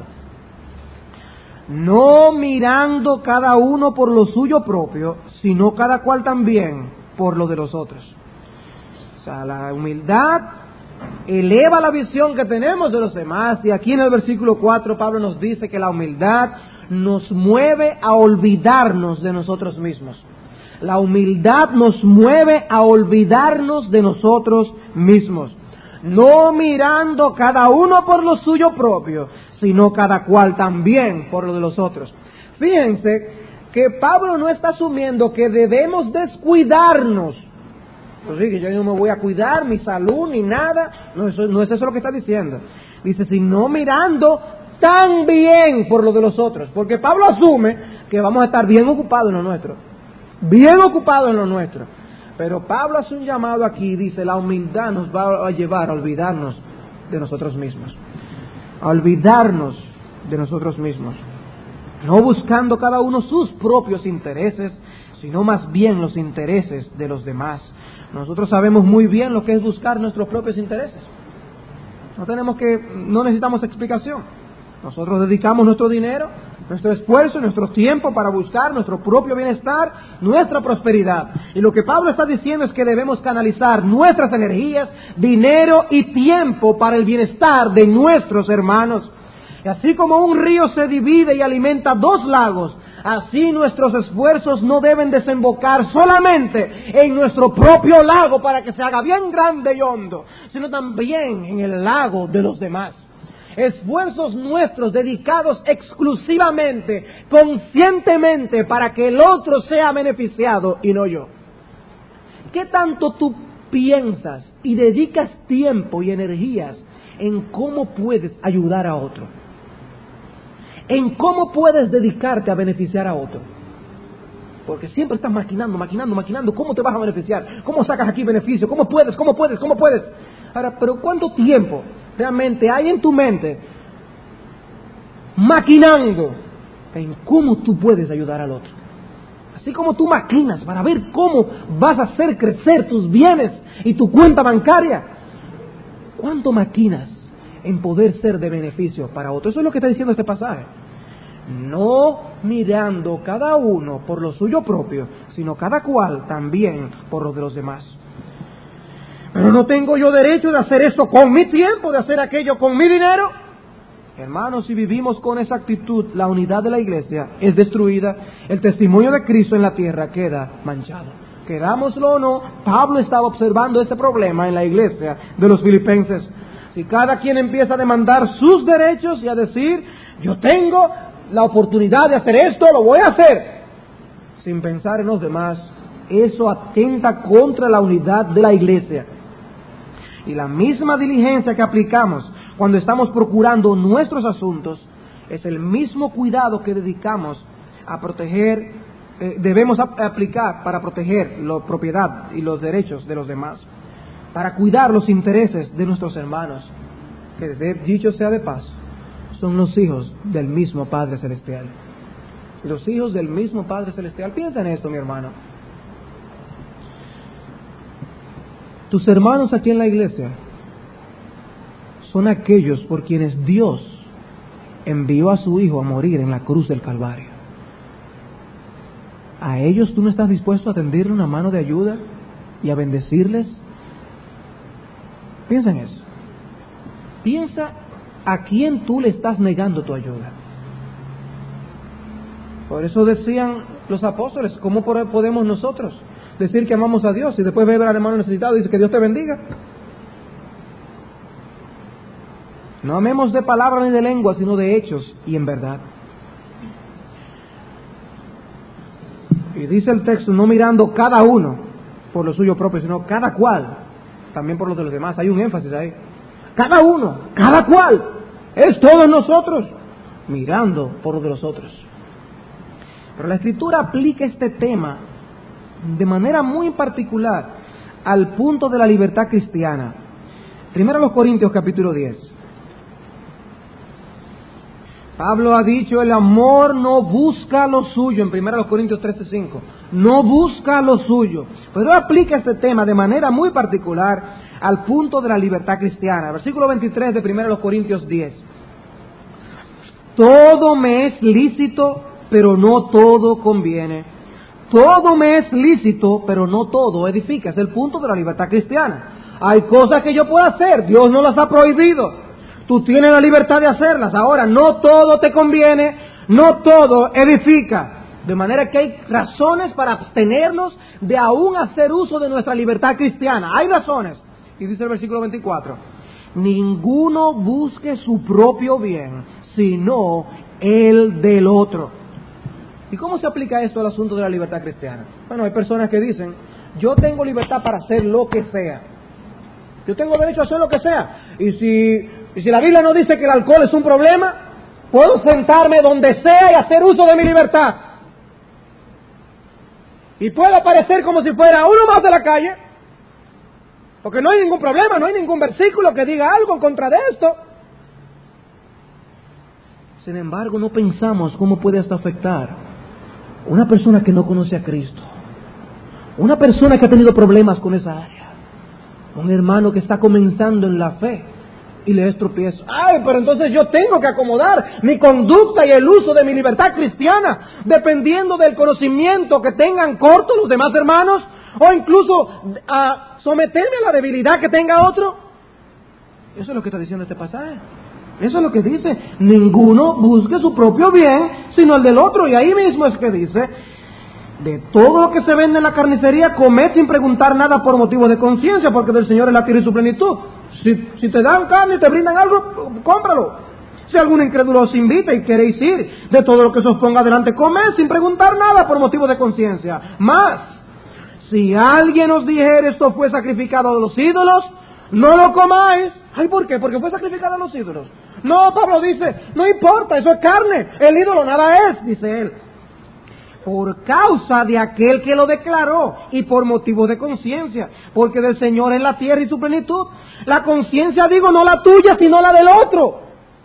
No mirando cada uno por lo suyo propio, sino cada cual también por lo de los otros. O sea, la humildad eleva la visión que tenemos de los demás, y aquí en el versículo 4 Pablo nos dice que la humildad nos mueve a olvidarnos de nosotros mismos. La humildad nos mueve a olvidarnos de nosotros mismos. No mirando cada uno por lo suyo propio, sino cada cual también por lo de los otros. Fíjense que Pablo no está asumiendo que debemos descuidarnos. Pues sí, que yo no me voy a cuidar, mi salud, ni nada. No es eso lo que está diciendo. Dice, sino mirando también por lo de los otros. Porque Pablo asume que vamos a estar bien ocupados en lo nuestro. Bien ocupados en lo nuestro. Pero Pablo hace un llamado aquí y dice, la humildad nos va a llevar a olvidarnos de nosotros mismos. A olvidarnos de nosotros mismos. No buscando cada uno sus propios intereses, sino más bien los intereses de los demás. Nosotros sabemos muy bien lo que es buscar nuestros propios intereses. No necesitamos explicación. Nosotros dedicamos nuestro dinero, nuestro esfuerzo, nuestro tiempo para buscar nuestro propio bienestar, nuestra prosperidad. Y lo que Pablo está diciendo es que debemos canalizar nuestras energías, dinero y tiempo para el bienestar de nuestros hermanos. Y así como un río se divide y alimenta 2 lagos, así nuestros esfuerzos no deben desembocar solamente en nuestro propio lago para que se haga bien grande y hondo, sino también en el lago de los demás. Esfuerzos nuestros dedicados exclusivamente, conscientemente, para que el otro sea beneficiado y no yo. ¿Qué tanto tú piensas y dedicas tiempo y energías en cómo puedes ayudar a otro? En cómo puedes dedicarte a beneficiar a otro. Porque siempre estás maquinando. ¿Cómo te vas a beneficiar? ¿Cómo sacas aquí beneficio? ¿Cómo puedes? Ahora, pero ¿cuánto tiempo realmente hay en tu mente maquinando en cómo tú puedes ayudar al otro? Así como tú maquinas para ver cómo vas a hacer crecer tus bienes y tu cuenta bancaria, ¿cuánto maquinas en poder ser de beneficio para otro? Eso es lo que está diciendo este pasaje. No mirando cada uno por lo suyo propio, sino cada cual también por lo de los demás. Pero no tengo yo derecho de hacer esto con mi tiempo, de hacer aquello con mi dinero. Hermanos, si vivimos con esa actitud, la unidad de la iglesia es destruida, el testimonio de Cristo en la tierra queda manchado. Querámoslo o no, Pablo estaba observando ese problema en la iglesia de los filipenses. Si cada quien empieza a demandar sus derechos y a decir, yo tengo la oportunidad de hacer esto, lo voy a hacer, sin pensar en los demás, eso atenta contra la unidad de la iglesia. Y la misma diligencia que aplicamos cuando estamos procurando nuestros asuntos es el mismo cuidado que dedicamos a proteger, debemos aplicar para proteger la propiedad y los derechos de los demás, para cuidar los intereses de nuestros hermanos, que dicho sea de paso, son los hijos del mismo Padre Celestial. Los hijos del mismo Padre Celestial. Piensa en esto, mi hermano. Tus hermanos aquí en la iglesia son aquellos por quienes Dios envió a su Hijo a morir en la cruz del Calvario. ¿A ellos tú no estás dispuesto a tenderle una mano de ayuda y a bendecirles? Piensa en eso. Piensa a quién tú le estás negando tu ayuda. Por eso decían los apóstoles, ¿cómo podemos nosotros decir que amamos a Dios y después ver al hermano necesitado y dice que Dios te bendiga? No amemos de palabra ni de lengua, sino de hechos y en verdad. Y dice el texto, no mirando cada uno por lo suyo propio, sino cada cual también por lo de los demás. Hay un énfasis ahí. Cada uno, cada cual, es todos nosotros, mirando por lo de los otros. Pero la Escritura aplica este tema de manera muy particular al punto de la libertad cristiana. Primero los Corintios capítulo 10. Pablo ha dicho, el amor no busca lo suyo, en 1 Corintios 13:5, no busca lo suyo, pero aplica este tema de manera muy particular al punto de la libertad cristiana. Versículo 23 de 1 Corintios 10. Todo me es lícito, pero no todo conviene. Todo me es lícito, pero no todo edifica. Es el punto de la libertad cristiana. Hay cosas que yo puedo hacer, Dios no las ha prohibido. Tú tienes la libertad de hacerlas. Ahora, no todo te conviene, no todo edifica. De manera que hay razones para abstenernos de aún hacer uso de nuestra libertad cristiana. Hay razones. Y dice el versículo 24, ninguno busque su propio bien, sino el del otro. ¿Y cómo se aplica esto al asunto de la libertad cristiana? Bueno, hay personas que dicen, yo tengo libertad para hacer lo que sea. Yo tengo derecho a hacer lo que sea. Y si la Biblia no dice que el alcohol es un problema, puedo sentarme donde sea y hacer uso de mi libertad. Y puede parecer como si fuera uno más de la calle, porque no hay ningún problema, no hay ningún versículo que diga algo en contra de esto. Sin embargo, no pensamos cómo puede hasta afectar una persona que no conoce a Cristo, una persona que ha tenido problemas con esa área, un hermano que está comenzando en la fe y le es tropiezo. Ay, pero entonces yo tengo que acomodar mi conducta y el uso de mi libertad cristiana dependiendo del conocimiento que tengan corto los demás hermanos, o incluso a someterme a la debilidad que tenga otro. Eso es lo que está diciendo este pasaje. Eso es lo que dice. Ninguno busque su propio bien, sino el del otro. Y ahí mismo es que dice: de todo lo que se vende en la carnicería, comed sin preguntar nada por motivo de conciencia, porque del Señor es la tierra y su plenitud. Si te dan carne y te brindan algo, cómpralo. Si algún incrédulo os invita y queréis ir, de todo lo que se os ponga delante, comed sin preguntar nada por motivo de conciencia. Más, si alguien os dijere esto fue sacrificado a los ídolos, no lo comáis. Ay, ¿por qué? Porque fue sacrificado a los ídolos. No, Pablo dice, no importa, eso es carne, el ídolo nada es, dice él. Por causa de aquel que lo declaró y por motivo de conciencia, porque del Señor es la tierra y su plenitud. La conciencia, digo, no la tuya, sino la del otro.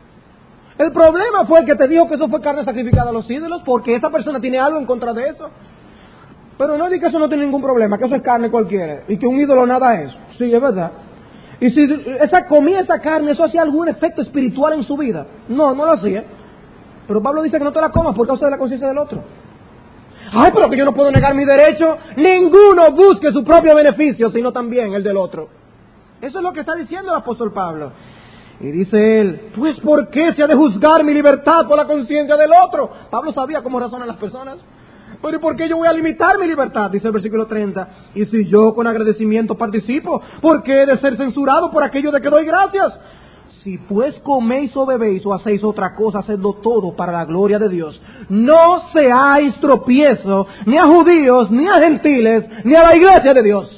El problema fue el que te dijo que eso fue carne sacrificada a los ídolos, porque esa persona tiene algo en contra de eso. Pero no diga que eso no tiene ningún problema, que eso es carne cualquiera, y que un ídolo nada es. Sí, es verdad. Y si comía esa carne, ¿eso hacía algún efecto espiritual en su vida? No, no lo hacía. Pero Pablo dice que no te la comas por causa de la conciencia del otro. Ay, pero que yo no puedo negar mi derecho. Ninguno busque su propio beneficio, sino también el del otro. Eso es lo que está diciendo el apóstol Pablo. Y dice él, pues ¿por qué se ha de juzgar mi libertad por la conciencia del otro? Pablo sabía cómo razonan las personas. Pero ¿y por qué yo voy a limitar mi libertad? Dice el versículo 30. Y si yo con agradecimiento participo, ¿por qué he de ser censurado por aquello de que doy gracias? Si pues coméis o bebéis o hacéis otra cosa, hacedlo todo para la gloria de Dios. No seáis tropiezo ni a judíos, ni a gentiles, ni a la iglesia de Dios.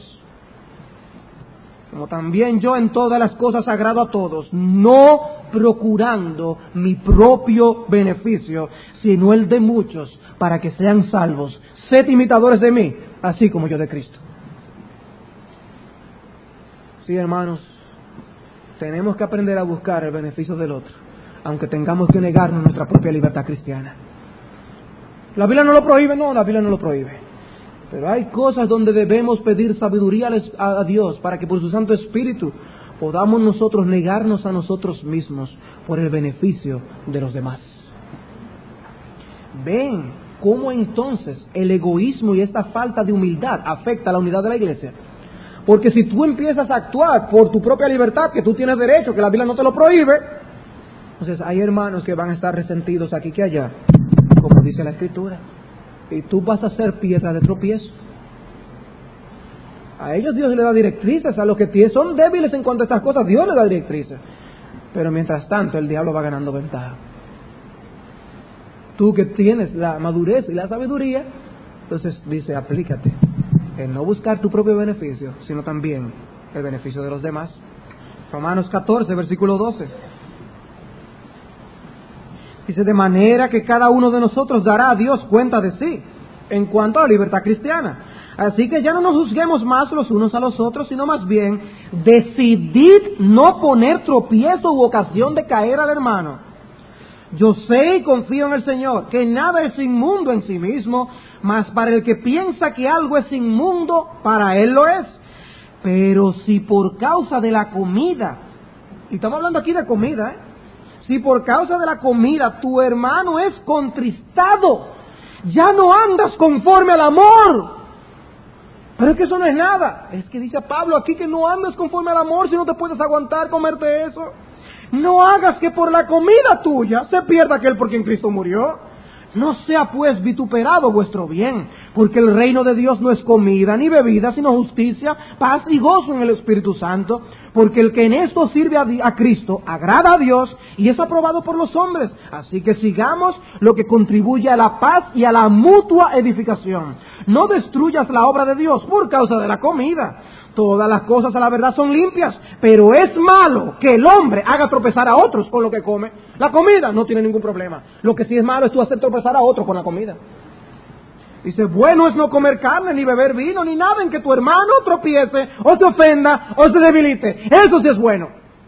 Como también yo en todas las cosas agrado a todos, no procurando mi propio beneficio, sino el de muchos, para que sean salvos. Sed imitadores de mí, así como yo de Cristo. Sí, hermanos, tenemos que aprender a buscar el beneficio del otro, aunque tengamos que negarnos nuestra propia libertad cristiana. ¿La Biblia no lo prohíbe? No, la Biblia no lo prohíbe. Pero hay cosas donde debemos pedir sabiduría a Dios para que por su Santo Espíritu podamos nosotros negarnos a nosotros mismos por el beneficio de los demás. ¿Ven cómo entonces el egoísmo y esta falta de humildad afecta a la unidad de la iglesia? Porque si tú empiezas a actuar por tu propia libertad, que tú tienes derecho, que la Biblia no te lo prohíbe, entonces hay hermanos que van a estar resentidos aquí que allá, como dice la Escritura. Y tú vas a ser piedra de tropiezo. A ellos Dios le da directrices, a los que son débiles en cuanto a estas cosas, Dios le da directrices. Pero mientras tanto el diablo va ganando ventaja. Tú que tienes la madurez y la sabiduría, entonces dice, aplícate en no buscar tu propio beneficio, sino también el beneficio de los demás. Romanos 14, versículo 12. Dice, de manera que cada uno de nosotros dará a Dios cuenta de sí, en cuanto a la libertad cristiana. Así que ya no nos juzguemos más los unos a los otros, sino más bien decidid no poner tropiezo u ocasión de caer al hermano. Yo sé y confío en el Señor, que nada es inmundo en sí mismo, mas para el que piensa que algo es inmundo, para él lo es. Pero si por causa de la comida, y estamos hablando aquí de comida, si por causa de la comida tu hermano es contristado, ya no andas conforme al amor. Pero es que eso no es nada. Es que dice Pablo aquí que no andes conforme al amor si no te puedes aguantar comerte eso. No hagas que por la comida tuya se pierda aquel por quien Cristo murió. No sea pues vituperado vuestro bien, porque el reino de Dios no es comida ni bebida, sino justicia, paz y gozo en el Espíritu Santo, porque el que en esto sirve a Cristo agrada a Dios y es aprobado por los hombres. Así que sigamos lo que contribuye a la paz y a la mutua edificación. No destruyas la obra de Dios por causa de la comida. Todas las cosas a la verdad son limpias, pero es malo que el hombre haga tropezar a otros con lo que come. La comida no tiene ningún problema. Lo que sí es malo es tú hacer tropezar a otros con la comida. Dice, bueno es no comer carne, ni beber vino, ni nada en que tu hermano tropiece, o se ofenda, o se debilite. Eso sí es bueno.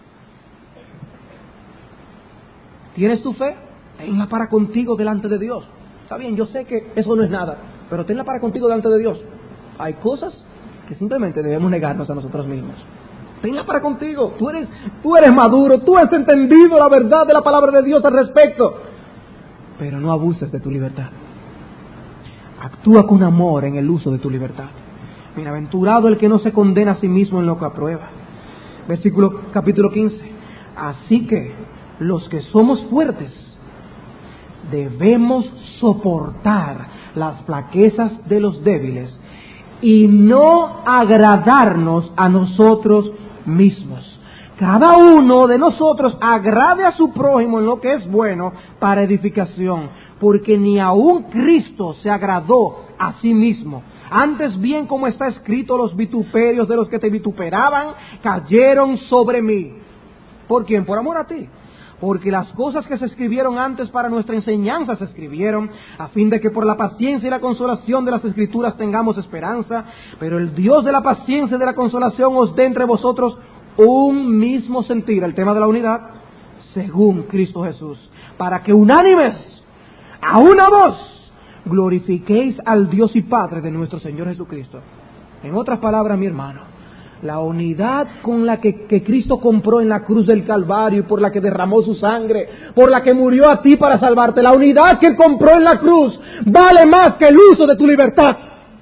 ¿Tienes tu fe? Tenla para contigo delante de Dios. Está bien, yo sé que eso no es nada, pero tenla para contigo delante de Dios. Hay cosas que simplemente debemos negarnos a nosotros mismos. Tenla para contigo. Tú eres maduro, tú has entendido la verdad de la palabra de Dios al respecto. Pero no abuses de tu libertad. Actúa con amor en el uso de tu libertad. Bienaventurado el que no se condena a sí mismo en lo que aprueba. Capítulo 15. Así que los que somos fuertes debemos soportar las flaquezas de los débiles y no agradarnos a nosotros mismos. Cada uno de nosotros agrade a su prójimo en lo que es bueno para edificación, porque ni aun Cristo se agradó a sí mismo. Antes bien, como está escrito, los vituperios de los que te vituperaban cayeron sobre mí. ¿Por quién? Por amor a ti. Porque las cosas que se escribieron antes para nuestra enseñanza se escribieron, a fin de que por la paciencia y la consolación de las Escrituras tengamos esperanza. Pero el Dios de la paciencia y de la consolación os dé entre vosotros un mismo sentir, el tema de la unidad, según Cristo Jesús, para que unánimes, a una voz, glorifiquéis al Dios y Padre de nuestro Señor Jesucristo. En otras palabras, mi hermano, la unidad con la que Cristo compró en la cruz del Calvario y por la que derramó su sangre, por la que murió a ti para salvarte, la unidad que Él compró en la cruz vale más que el uso de tu libertad.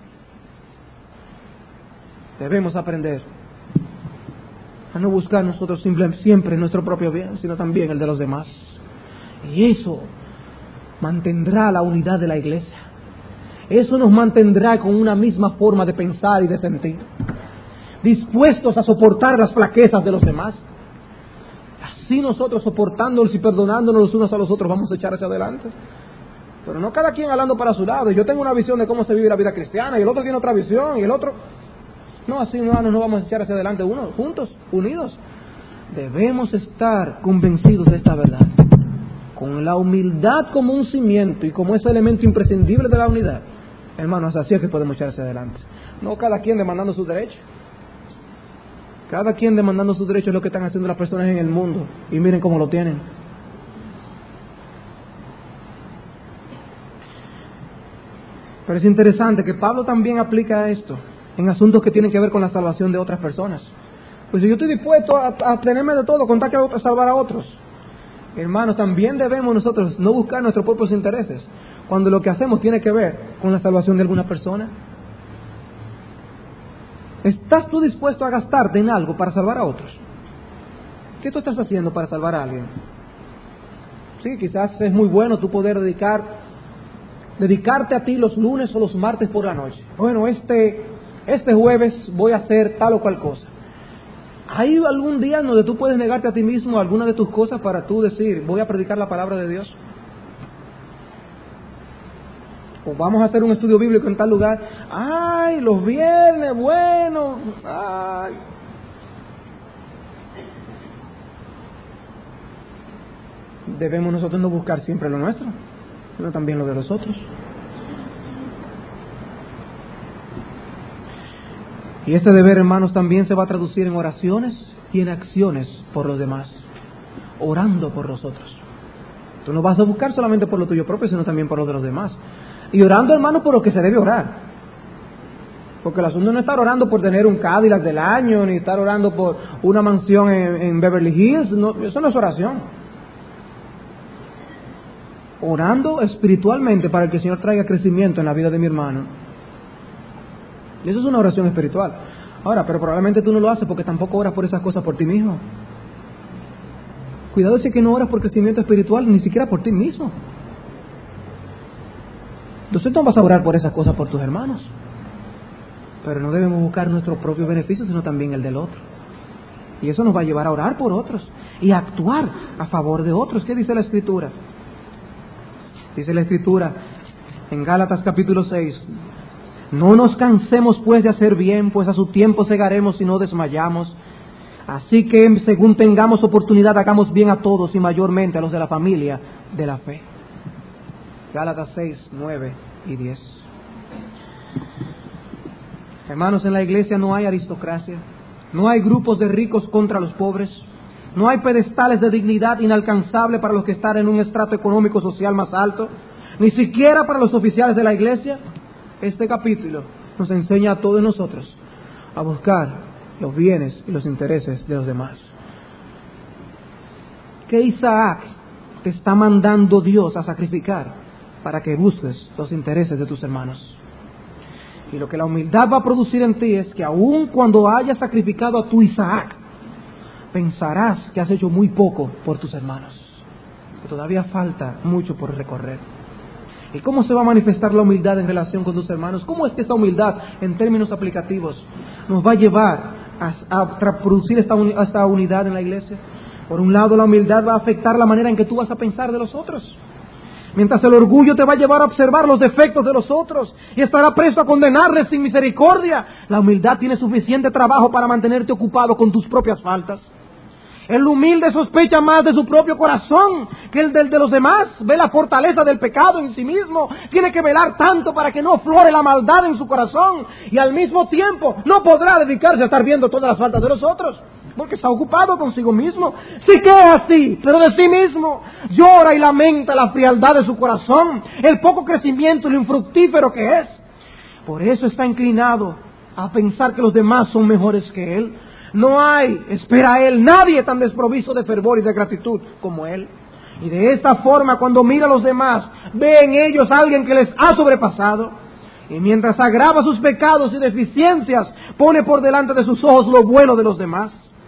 Debemos aprender a no buscar nosotros siempre nuestro propio bien, sino también el de los demás. Y eso mantendrá la unidad de la iglesia. Eso nos mantendrá con una misma forma de pensar y de sentir, dispuestos a soportar las flaquezas de los demás. Así nosotros, soportándolos y perdonándonos los unos a los otros, vamos a echar hacia adelante. Pero no cada quien hablando para su lado. Yo tengo una visión de cómo se vive la vida cristiana y el otro tiene otra visión y el otro... No, así no vamos a echar hacia adelante unos, juntos, unidos. Debemos estar convencidos de esta verdad, con la humildad como un cimiento y como ese elemento imprescindible de la unidad. Hermanos, así es que podemos echar hacia adelante. No cada quien demandando sus derechos. Cada quien demandando sus derechos es lo que están haciendo las personas en el mundo. Y miren cómo lo tienen. Pero es interesante que Pablo también aplica esto en asuntos que tienen que ver con la salvación de otras personas. Pues si yo estoy dispuesto a tenerme de todo, contar que a salvar a otros, hermanos, también debemos nosotros no buscar nuestros propios intereses cuando lo que hacemos tiene que ver con la salvación de alguna persona. ¿Estás tú dispuesto a gastarte en algo para salvar a otros? ¿Qué tú estás haciendo para salvar a alguien? Sí, quizás es muy bueno tú poder dedicarte a ti los lunes o los martes por la noche. Bueno, este jueves voy a hacer tal o cual cosa. ¿Hay algún día en donde tú puedes negarte a ti mismo alguna de tus cosas para tú decir, voy a predicar la palabra de Dios? O vamos a hacer un estudio bíblico en tal lugar. ¡Ay, los viernes, bueno! ¡Ay! Debemos nosotros no buscar siempre lo nuestro, sino también lo de los otros. Y este deber, hermanos, también se va a traducir en oraciones y en acciones por los demás, orando por los otros. Tú no vas a buscar solamente por lo tuyo propio, sino también por lo de los demás. Y orando, hermano, por lo que se debe orar. Porque el asunto no es estar orando por tener un Cadillac del año, ni estar orando por una mansión en Beverly Hills. No, eso no es oración. Orando espiritualmente para que el Señor traiga crecimiento en la vida de mi hermano. Y eso es una oración espiritual. Ahora, pero probablemente tú no lo haces porque tampoco oras por esas cosas por ti mismo. Cuidado si es que no oras por crecimiento espiritual, ni siquiera por ti mismo. Entonces no vas a orar por esas cosas por tus hermanos. Pero no debemos buscar nuestro propio beneficio, sino también el del otro. Y eso nos va a llevar a orar por otros y a actuar a favor de otros. ¿Qué dice la Escritura? Dice la Escritura en Gálatas capítulo 6. No nos cansemos pues de hacer bien, pues a su tiempo segaremos y no desmayamos. Así que según tengamos oportunidad, hagamos bien a todos y mayormente a los de la familia de la fe. Gálatas 6, 9 y 10. Hermanos, en la iglesia no hay aristocracia, no hay grupos de ricos contra los pobres, no hay pedestales de dignidad inalcanzable para los que están en un estrato económico social más alto, ni siquiera para los oficiales de la iglesia. Este capítulo nos enseña a todos nosotros a buscar los bienes y los intereses de los demás. ¿Qué Isaac te está mandando Dios a sacrificar para que busques los intereses de tus hermanos? Y lo que la humildad va a producir en ti es que aun cuando hayas sacrificado a tu Isaac, pensarás que has hecho muy poco por tus hermanos, que todavía falta mucho por recorrer. ¿Y cómo se va a manifestar la humildad en relación con tus hermanos? ¿Cómo es que esta humildad, en términos aplicativos, nos va a llevar a producir esta unidad en la iglesia? Por un lado, la humildad va a afectar la manera en que tú vas a pensar de los otros. Mientras el orgullo te va a llevar a observar los defectos de los otros y estará presto a condenarles sin misericordia, la humildad tiene suficiente trabajo para mantenerte ocupado con tus propias faltas. El humilde sospecha más de su propio corazón que el del de los demás. Ve la fortaleza del pecado en sí mismo. Tiene que velar tanto para que no aflore la maldad en su corazón. Y al mismo tiempo no podrá dedicarse a estar viendo todas las faltas de los otros, porque está ocupado consigo mismo. Sí que es así, pero de sí mismo. Llora y lamenta la frialdad de su corazón, el poco crecimiento y lo infructífero que es. Por eso está inclinado a pensar que los demás son mejores que él. No hay, espera él, nadie tan desprovisto de fervor y de gratitud como él. Y de esta forma, cuando mira a los demás, ve en ellos a alguien que les ha sobrepasado. Y mientras agrava sus pecados y deficiencias, pone por delante de sus ojos lo bueno de los demás.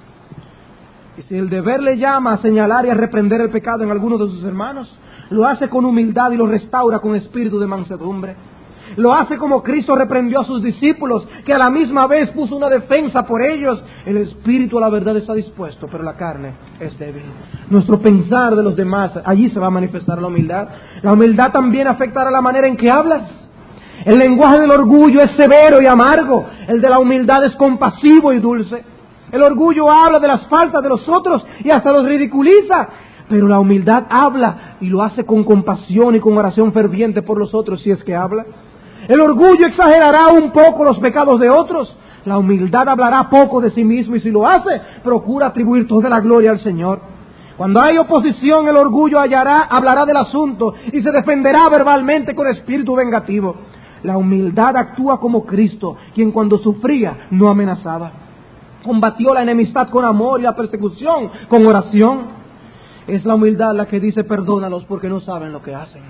Y si el deber le llama a señalar y a reprender el pecado en alguno de sus hermanos, lo hace con humildad y lo restaura con espíritu de mansedumbre. Lo hace como Cristo reprendió a sus discípulos, que a la misma vez puso una defensa por ellos. El espíritu a la verdad está dispuesto, pero la carne es débil. Nuestro pensar de los demás, allí se va a manifestar la humildad. La humildad también afectará la manera en que hablas. El lenguaje del orgullo es severo y amargo. El de la humildad es compasivo y dulce. El orgullo habla de las faltas de los otros y hasta los ridiculiza. Pero la humildad habla y lo hace con compasión y con oración ferviente por los otros, si es que habla. El orgullo exagerará un poco los pecados de otros. La humildad hablará poco de sí mismo y si lo hace, procura atribuir toda la gloria al Señor. Cuando hay oposición, el orgullo hablará del asunto y se defenderá verbalmente con espíritu vengativo. La humildad actúa como Cristo, quien cuando sufría no amenazaba. Combatió la enemistad con amor y la persecución con oración. Es la humildad la que dice perdónalos porque no saben lo que hacen.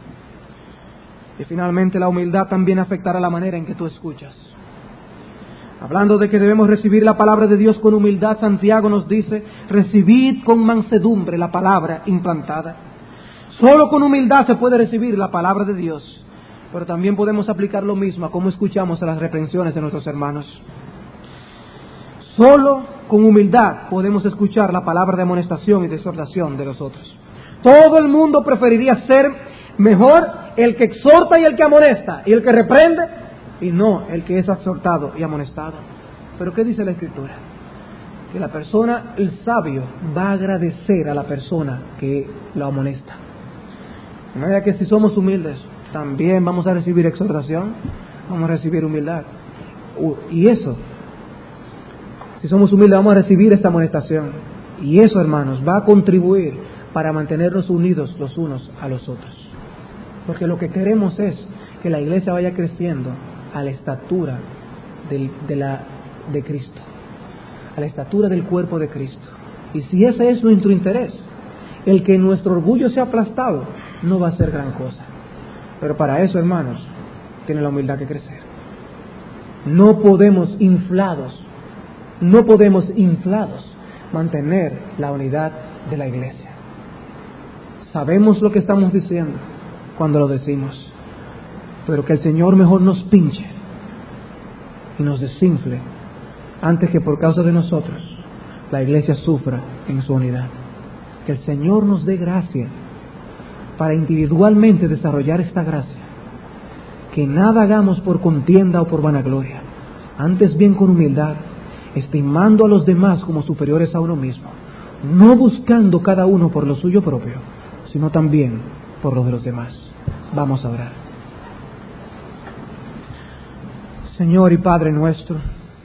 Y finalmente la humildad también afectará la manera en que tú escuchas. Hablando de que debemos recibir la palabra de Dios con humildad, Santiago nos dice, recibid con mansedumbre la palabra implantada. Solo con humildad se puede recibir la palabra de Dios, pero también podemos aplicar lo mismo a cómo escuchamos a las reprensiones de nuestros hermanos. Solo con humildad podemos escuchar la palabra de amonestación y de exhortación de los otros. Todo el mundo preferiría ser mejor el que exhorta y el que amonesta, y el que reprende, y no el que es exhortado y amonestado. Pero ¿qué dice la Escritura? Que la persona, el sabio, va a agradecer a la persona que lo amonesta. De manera que si somos humildes, también vamos a recibir exhortación, vamos a recibir humildad. Y eso, si somos humildes, vamos a recibir esta amonestación. Y eso, hermanos, va a contribuir para mantenernos unidos los unos a los otros. Porque lo que queremos es que la iglesia vaya creciendo a la estatura de Cristo, a la estatura del cuerpo de Cristo. Y si ese es nuestro interés, el que nuestro orgullo sea aplastado, no va a ser gran cosa. Pero para eso, hermanos, tiene la humildad que crecer. No podemos inflados mantener la unidad de la iglesia. Sabemos lo que estamos diciendo cuando lo decimos, pero que el Señor mejor nos pinche y nos desinfle antes que por causa de nosotros la iglesia sufra en su unidad. Que el Señor nos dé gracia para individualmente desarrollar esta gracia, que nada hagamos por contienda o por vanagloria, antes bien con humildad, estimando a los demás como superiores a uno mismo, no buscando cada uno por lo suyo propio, sino también por lo de los demás. Vamos a orar. Señor y Padre nuestro,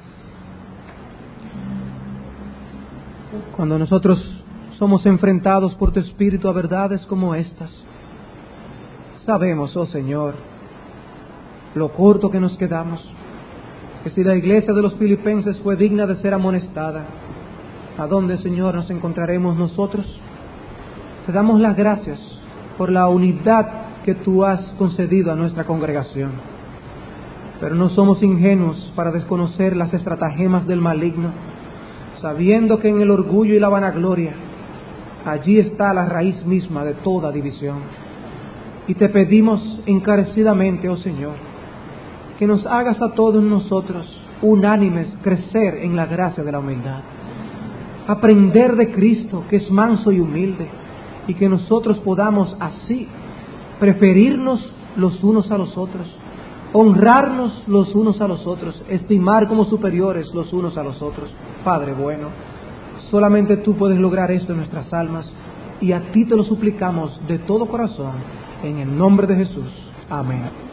cuando nosotros somos enfrentados por tu Espíritu a verdades como estas, sabemos, oh Señor, lo corto que nos quedamos, que si la iglesia de los filipenses fue digna de ser amonestada, ¿a dónde, Señor, nos encontraremos nosotros? Te damos las gracias por la unidad que tú has concedido a nuestra congregación, pero no somos ingenuos para desconocer las estratagemas del maligno, sabiendo que en el orgullo y la vanagloria, allí está la raíz misma de toda división. Y te pedimos encarecidamente, oh Señor, que nos hagas a todos nosotros unánimes crecer en la gracia de la humildad, aprender de Cristo, que es manso y humilde, y que nosotros podamos así preferirnos los unos a los otros, honrarnos los unos a los otros, estimar como superiores los unos a los otros. Padre bueno, solamente tú puedes lograr esto en nuestras almas, y a ti te lo suplicamos de todo corazón, en el nombre de Jesús. Amén.